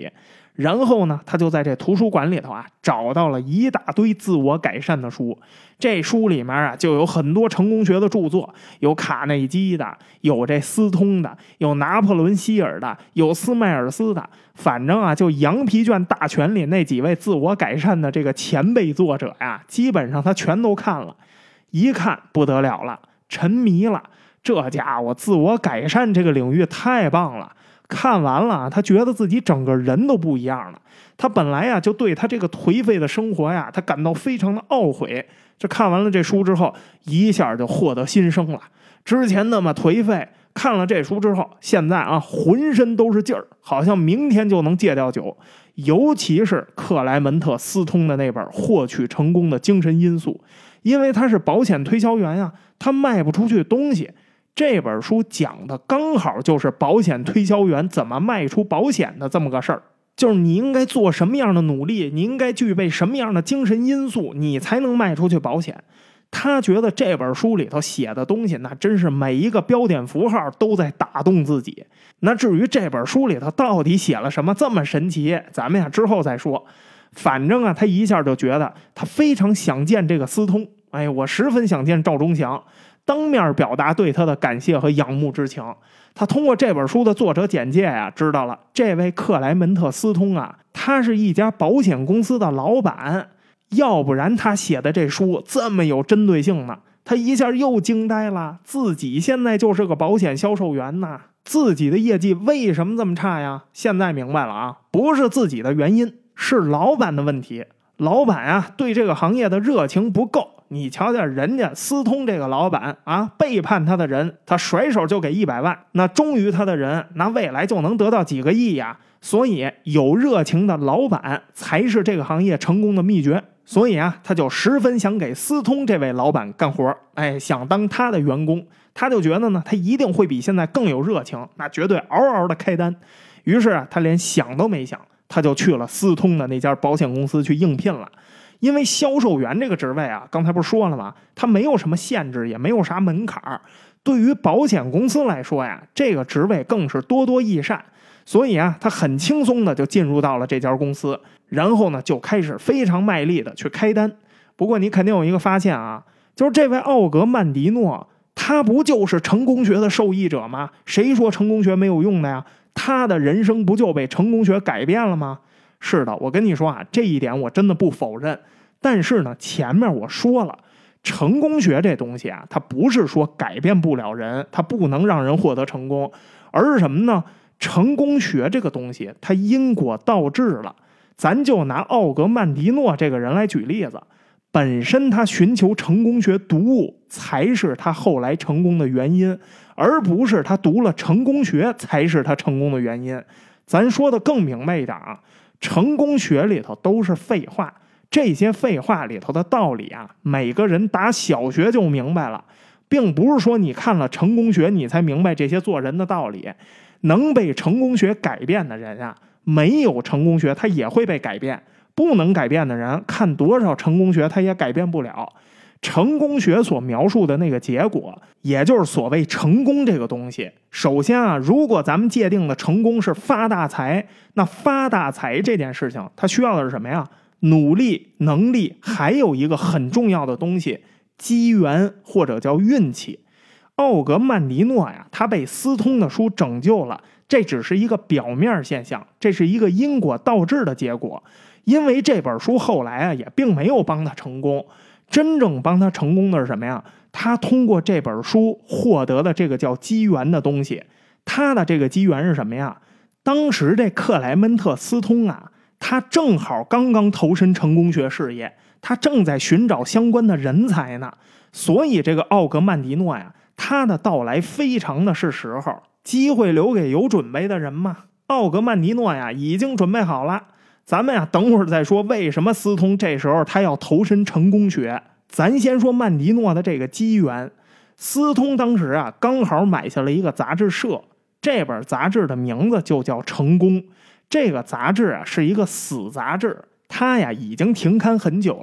然后呢，他就在这图书馆里头啊，找到了一大堆自我改善的书。这书里面啊，就有很多成功学的著作，有卡内基的，有这斯通的，有拿破仑希尔的，有斯迈尔斯的。反正啊，就羊皮卷大全里那几位自我改善的这个前辈作者呀，基本上他全都看了。一看不得了了，沉迷了。这家伙自我改善这个领域太棒了。看完了，他觉得自己整个人都不一样了。他本来呀就对他这个颓废的生活呀，他感到非常的懊悔。这看完了这书之后，一下就获得新生了。之前那么颓废，看了这书之后，现在啊浑身都是劲儿，好像明天就能戒掉酒。尤其是克莱门特·斯通的那本《获取成功的精神因素》，因为他是保险推销员呀，他卖不出去东西。这本书讲的刚好就是保险推销员怎么卖出保险的这么个事儿，就是你应该做什么样的努力，你应该具备什么样的精神因素，你才能卖出去保险。他觉得这本书里头写的东西，那真是每一个标点符号都在打动自己。那至于这本书里头到底写了什么这么神奇，咱们呀之后再说。反正啊，他一下就觉得他非常想见这个斯通，哎，我十分想见赵忠祥，当面表达对他的感谢和仰慕之情。他通过这本书的作者简介呀，知道了这位克莱门特·斯通啊，他是一家保险公司的老板，要不然他写的这书这么有针对性呢。他一下又惊呆了，自己现在就是个保险销售员呐，自己的业绩为什么这么差呀？现在明白了啊，不是自己的原因，是老板的问题。老板啊，对这个行业的热情不够。你瞧瞧人家斯通这个老板啊，背叛他的人，他甩手就给100万，那忠于他的人，那未来就能得到几个亿呀。所以有热情的老板才是这个行业成功的秘诀。所以啊，他就十分想给斯通这位老板干活，哎，想当他的员工。他就觉得呢，他一定会比现在更有热情，那绝对嗷嗷的开单。于是啊，他连想都没想，他就去了斯通的那家保险公司去应聘了。因为销售员这个职位啊，刚才不是说了吗？他没有什么限制，也没有啥门槛。对于保险公司来说呀，这个职位更是多多益善。所以啊，他很轻松的就进入到了这家公司，然后呢，就开始非常卖力的去开单。不过你肯定有一个发现啊，就是这位奥格曼迪诺，他不就是成功学的受益者吗？谁说成功学没有用的呀？他的人生不就被成功学改变了吗？是的，我跟你说啊，这一点我真的不否认。但是呢，前面我说了，成功学这东西啊，它不是说改变不了人，它不能让人获得成功，而是什么呢？成功学这个东西，它因果倒置了。咱就拿奥格曼迪诺这个人来举例子，本身他寻求成功学读物才是他后来成功的原因，而不是他读了成功学才是他成功的原因。咱说的更明白一点啊，成功学里头都是废话，这些废话里头的道理啊，每个人打小学就明白了，并不是说你看了成功学你才明白这些做人的道理。能被成功学改变的人啊，没有成功学他也会被改变，不能改变的人看多少成功学他也改变不了。成功学所描述的那个结果，也就是所谓成功这个东西。首先啊，如果咱们界定的成功是发大财，那发大财这件事情它需要的是什么呀？努力、能力，还有一个很重要的东西，机缘或者叫运气。奥格曼迪诺呀，他被斯通的书拯救了，这只是一个表面现象，这是一个因果倒置的结果。因为这本书后来啊，也并没有帮他成功。真正帮他成功的是什么呀？他通过这本书获得的这个叫机缘的东西。他的这个机缘是什么呀？当时这克莱门特·斯通啊，他正好刚刚投身成功学事业，他正在寻找相关的人才呢。所以这个奥格曼迪诺呀，他的到来非常的是时候，机会留给有准备的人嘛。奥格曼迪诺呀，已经准备好了。咱们呀，等会儿再说为什么斯通这时候他要投身成功学。咱先说曼迪诺的这个机缘。斯通当时啊，刚好买下了一个杂志社，这本杂志的名字就叫《成功》。这个杂志啊，是一个死杂志，它呀已经停刊很久了。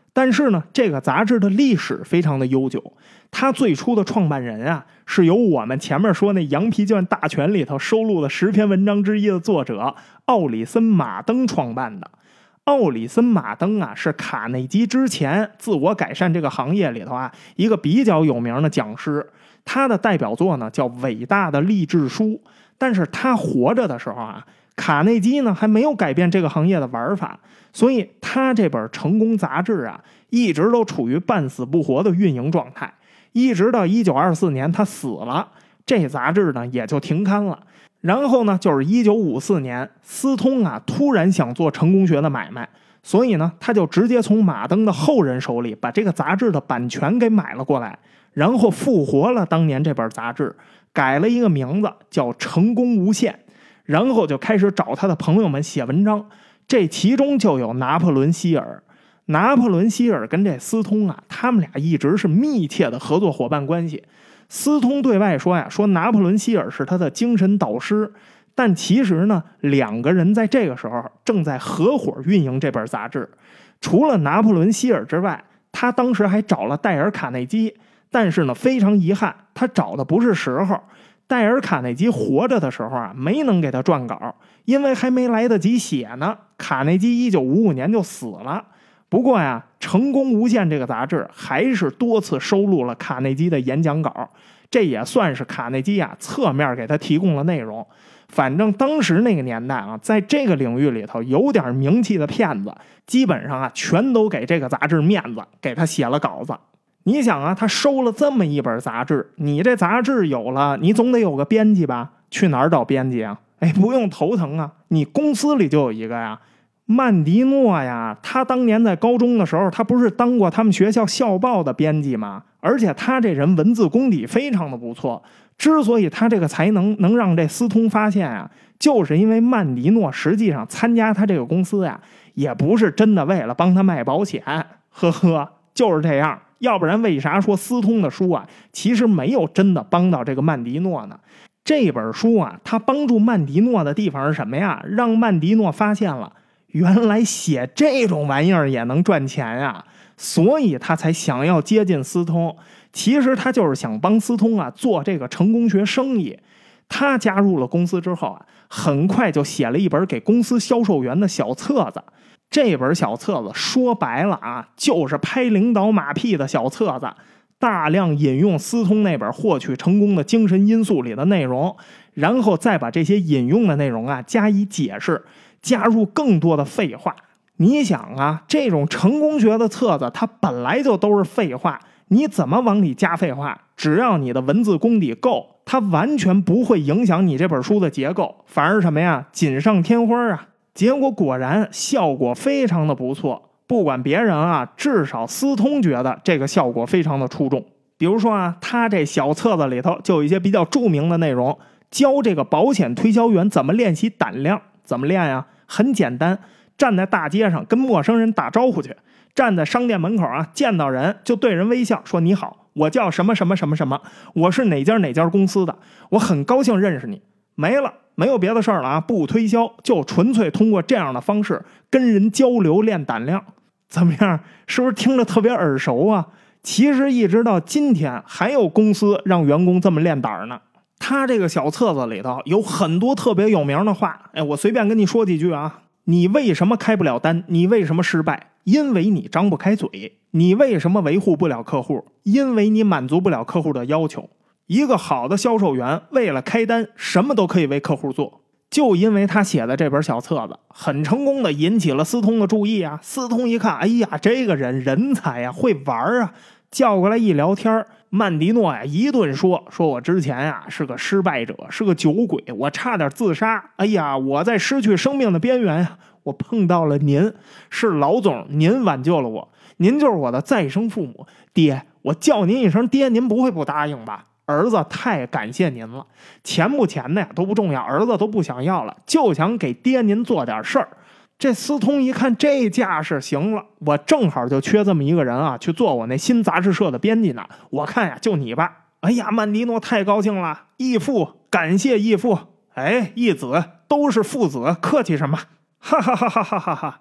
但是呢，这个杂志的历史非常的悠久，它最初的创办人啊，是由我们前面说那羊皮卷大全里头收录的10篇文章之一的作者奥里森·马登创办的。奥里森·马登啊，是卡内基之前自我改善这个行业里头啊一个比较有名的讲师，他的代表作呢叫《伟大的励志书》。但是他活着的时候啊，卡内基呢还没有改变这个行业的玩法，所以他这本成功杂志啊一直都处于半死不活的运营状态，一直到1924年他死了，这杂志呢也就停刊了。然后呢，就是1954年，斯通啊突然想做成功学的买卖，所以呢，他就直接从马登的后人手里把这个杂志的版权给买了过来，然后复活了当年这本杂志，改了一个名字叫《成功无限》，然后就开始找他的朋友们写文章，这其中就有拿破仑·希尔。拿破仑·希尔跟这斯通啊，他们俩一直是密切的合作伙伴关系。斯通对外说呀，说拿破仑·希尔是他的精神导师，但其实呢，两个人在这个时候正在合伙运营这本杂志。除了拿破仑·希尔之外，他当时还找了戴尔·卡内基，但是呢，非常遗憾，他找的不是时候。戴尔·卡内基活着的时候啊，没能给他撰稿，因为还没来得及写呢，卡内基1955年就死了。不过呀，成功无限这个杂志还是多次收录了卡内基的演讲稿，这也算是卡内基啊侧面给他提供了内容。反正当时那个年代啊，在这个领域里头有点名气的骗子，基本上啊全都给这个杂志面子，给他写了稿子。你想啊，他收了这么一本杂志，你这杂志有了，你总得有个编辑吧？去哪儿找编辑啊？不用头疼啊，你公司里就有一个呀。曼迪诺呀，他当年在高中的时候，他不是当过他们学校校报的编辑吗？而且他这人文字功底非常的不错。之所以他这个才能让这斯通发现啊，就是因为曼迪诺实际上参加他这个公司呀，也不是真的为了帮他卖保险，呵呵，就是这样。要不然为啥说斯通的书啊，其实没有真的帮到这个曼迪诺呢？这本书啊，他帮助曼迪诺的地方是什么呀？让曼迪诺发现了原来写这种玩意儿也能赚钱呀，所以他才想要接近斯通。其实他就是想帮斯通啊做这个成功学生意。他加入了公司之后啊，很快就写了一本给公司销售员的小册子。这本小册子说白了啊，就是拍领导马屁的小册子，大量引用斯通那本获取成功的精神因素里的内容，然后再把这些引用的内容啊加以解释，加入更多的废话。你想啊，这种成功学的册子它本来就都是废话，你怎么往里加废话？只要你的文字功底够，它完全不会影响你这本书的结构，反而什么呀，锦上添花啊。结果果然效果非常的不错，不管别人啊，至少斯通觉得这个效果非常的出众。比如说啊，他这小册子里头就有一些比较著名的内容，教这个保险推销员怎么练习胆量。怎么练呀？很简单，站在大街上跟陌生人打招呼去，站在商店门口啊，见到人就对人微笑，说你好，我叫什么什么什么什么，我是哪家公司的，我很高兴认识你。没了，没有别的事儿了啊，不推销，就纯粹通过这样的方式跟人交流练胆量。怎么样？是不是听着特别耳熟啊？其实一直到今天还有公司让员工这么练胆呢。他这个小册子里头有很多特别有名的话，我随便跟你说几句啊。你为什么开不了单？你为什么失败？因为你张不开嘴。你为什么维护不了客户？因为你满足不了客户的要求。一个好的销售员为了开单，什么都可以为客户做。就因为他写的这本小册子很成功的引起了斯通的注意啊。斯通一看，哎呀，这个人人才啊，会玩啊，叫过来一聊天，曼迪诺呀一顿说我之前啊是个失败者，是个酒鬼，我差点自杀。哎呀，我在失去生命的边缘呀，我碰到了您，是老总，您挽救了我，您就是我的再生父母。爹，我叫您一声爹，您不会不答应吧？儿子太感谢您了，钱不钱的呀都不重要，儿子都不想要了，就想给爹您做点事儿。这斯通一看这架势行了，我正好就缺这么一个人啊，去做我那新杂志社的编辑呢。我看呀，就你吧。哎呀，曼迪诺太高兴了，义父，感谢义父。义子都是父子，客气什么？哈哈哈哈哈哈！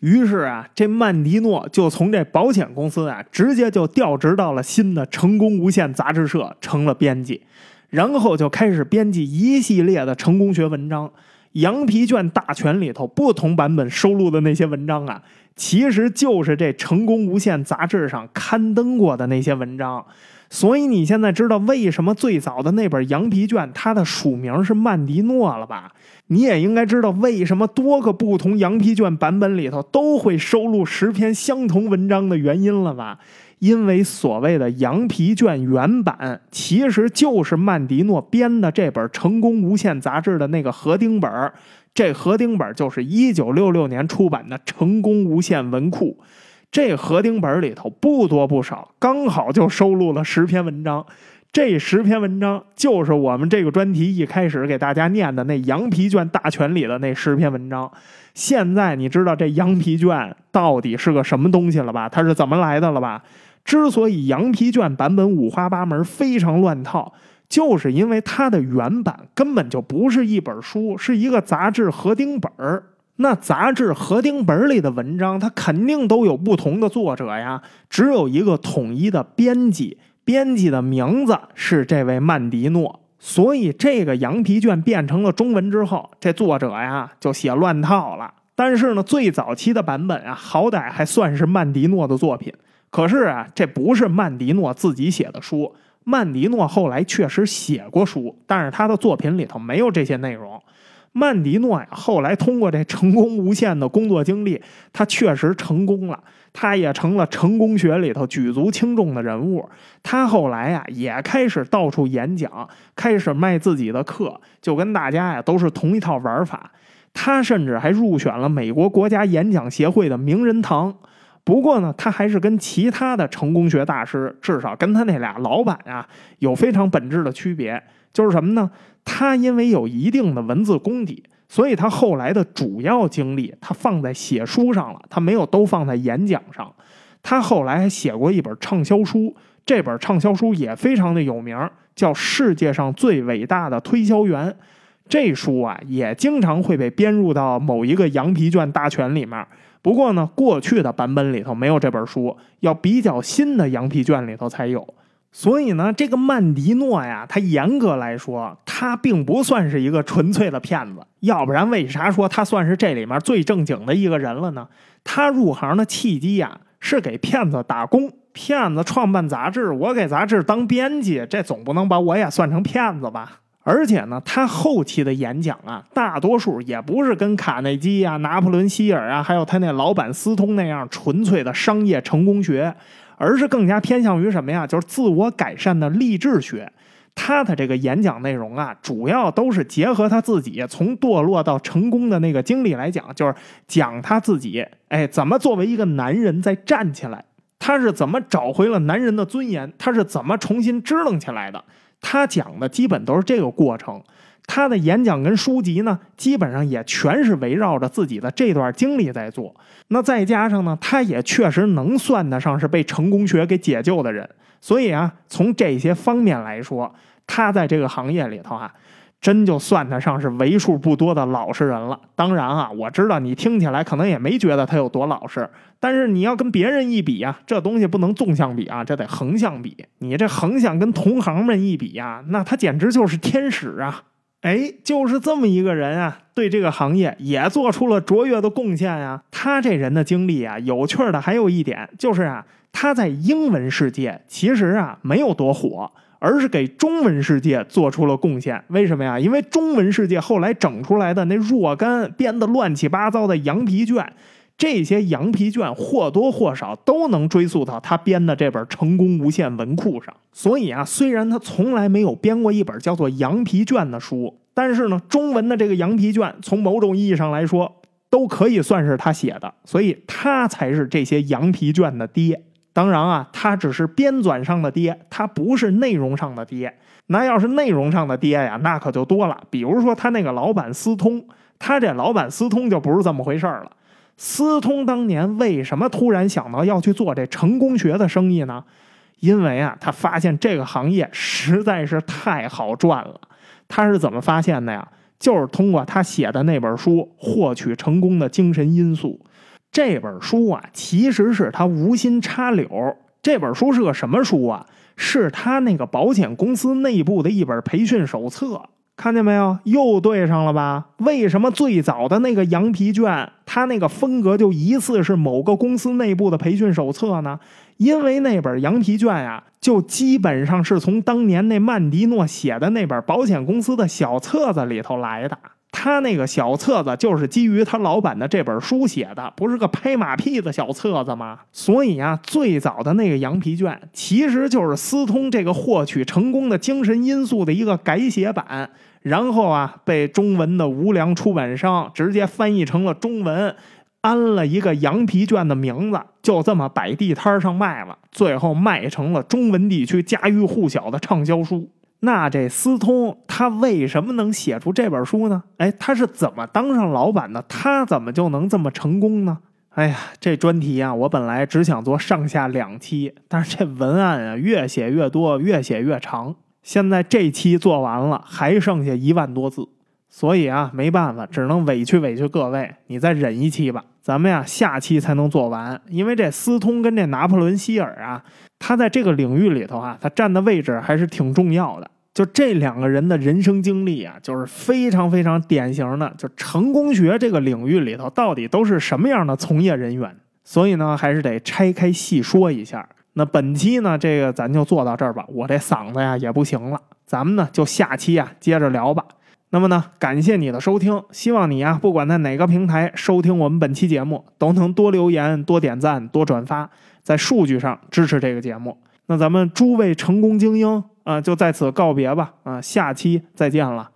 于是啊，这曼迪诺就从这保险公司啊，直接就调职到了新的成功无限杂志社，成了编辑，然后就开始编辑一系列的成功学文章。羊皮卷大全里头不同版本收录的那些文章啊，其实就是这成功无限杂志上刊登过的那些文章。所以你现在知道为什么最早的那本羊皮卷它的署名是曼迪诺了吧？你也应该知道为什么多个不同羊皮卷版本里头都会收录10篇相同文章的原因了吧？因为所谓的羊皮卷原版其实就是曼迪诺编的这本成功无限杂志的那个合订本，这合订本就是1966年出版的成功无限文库。这合订本里头不多不少，刚好就收录了10篇文章。这10篇文章就是我们这个专题一开始给大家念的那羊皮卷大全里的那10篇文章。现在你知道这羊皮卷到底是个什么东西了吧？它是怎么来的了吧？之所以羊皮卷版本五花八门非常乱套，就是因为它的原版根本就不是一本书，是一个杂志合订本。那杂志合订本里的文章它肯定都有不同的作者呀，只有一个统一的编辑，编辑的名字是这位曼迪诺。所以这个羊皮卷变成了中文之后，这作者呀就写乱套了。但是呢，最早期的版本啊，好歹还算是曼迪诺的作品。可是啊，这不是曼迪诺自己写的书，曼迪诺后来确实写过书，但是他的作品里头没有这些内容。曼迪诺呀，后来通过这成功无限的工作经历，他确实成功了，他也成了成功学里头举足轻重的人物。他后来呀，也开始到处演讲，开始卖自己的课，就跟大家呀都是同一套玩法。他甚至还入选了美国国家演讲协会的名人堂。不过呢，他还是跟其他的成功学大师，至少跟他那俩老板啊，有非常本质的区别。就是什么呢？他因为有一定的文字功底，所以他后来的主要精力他放在写书上了，他没有都放在演讲上。他后来还写过一本畅销书，这本畅销书也非常的有名，叫《世界上最伟大的推销员》。这书啊，也经常会被编入到某一个羊皮卷大全里面。不过呢，过去的版本里头没有这本书，要比较新的羊皮卷里头才有。所以呢，这个曼迪诺呀，他严格来说，他并不算是一个纯粹的骗子。要不然为啥说他算是这里面最正经的一个人了呢？他入行的契机呀，是给骗子打工。骗子创办杂志，我给杂志当编辑，这总不能把我也算成骗子吧？而且呢，他后期的演讲啊，大多数也不是跟卡内基啊、拿破仑希尔啊，还有他那老板斯通那样纯粹的商业成功学，而是更加偏向于什么呀？就是自我改善的励志学。他的这个演讲内容啊，主要都是结合他自己从堕落到成功的那个经历来讲，就是讲他自己，怎么作为一个男人再站起来，他是怎么找回了男人的尊严，他是怎么重新支棱起来的。他讲的基本都是这个过程。他的演讲跟书籍呢，基本上也全是围绕着自己的这段经历在做。那再加上呢，他也确实能算得上是被成功学给解救的人。所以啊，从这些方面来说，他在这个行业里头啊，真就算得上是为数不多的老实人了。当然啊，我知道你听起来可能也没觉得他有多老实，但是你要跟别人一比啊，这东西不能纵向比啊，这得横向比。你这横向跟同行们一比啊，那他简直就是天使啊！就是这么一个人啊，对这个行业也做出了卓越的贡献啊。他这人的经历啊，有趣的还有一点就是啊，他在英文世界其实啊没有多火，而是给中文世界做出了贡献。为什么呀？因为中文世界后来整出来的那若干编得乱七八糟的羊皮卷，这些羊皮卷或多或少都能追溯到他编的这本成功无限文库上。所以啊，虽然他从来没有编过一本叫做羊皮卷的书，但是呢，中文的这个羊皮卷从某种意义上来说都可以算是他写的，所以他才是这些羊皮卷的爹。当然啊，他只是编纂上的爹，他不是内容上的爹。那要是内容上的爹呀，那可就多了。比如说他那个老板斯通，他这老板斯通就不是这么回事了。斯通当年为什么突然想到要去做这成功学的生意呢？因为啊，他发现这个行业实在是太好赚了。他是怎么发现的呀？就是通过他写的那本书获取成功的精神因素。 这本书啊，其实是他无心插柳。这本书是个什么书啊？是他那个保险公司内部的一本培训手册。看见没有？又对上了吧？为什么最早的那个羊皮卷，它那个风格就疑似是某个公司内部的培训手册呢？因为那本羊皮卷呀，就基本上是从当年那曼迪诺写的那本保险公司的小册子里头来的。他那个小册子就是基于他老板的这本书写的，不是个拍马屁的小册子吗？所以啊，最早的那个羊皮卷其实就是思通这个获取成功的精神因素的一个改写版，然后啊，被中文的无良出版商直接翻译成了中文，安了一个羊皮卷的名字，就这么摆地摊上卖了，最后卖成了中文地区家喻户晓的畅销书。那这思通他为什么能写出这本书呢？他是怎么当上老板的？他怎么就能这么成功呢？这专题啊，我本来只想做上下2期，但是这文案啊越写越多，越写越长。现在这期做完了，还剩下1万多字，所以啊没办法，只能委屈委屈各位，你再忍一期吧。咱们呀下期才能做完，因为这思通跟这拿破仑希尔啊，他在这个领域里头啊，他站的位置还是挺重要的。就这2个人的人生经历啊，就是非常非常典型的，就成功学这个领域里头到底都是什么样的从业人员，所以呢还是得拆开细说一下。那本期呢这个咱就做到这儿吧，我这嗓子呀也不行了，咱们呢就下期啊接着聊吧。那么呢感谢你的收听，希望你啊不管在哪个平台收听我们本期节目，都能多留言、多点赞、多转发，在数据上支持这个节目。那咱们诸位成功精英就在此告别吧，下期再见了。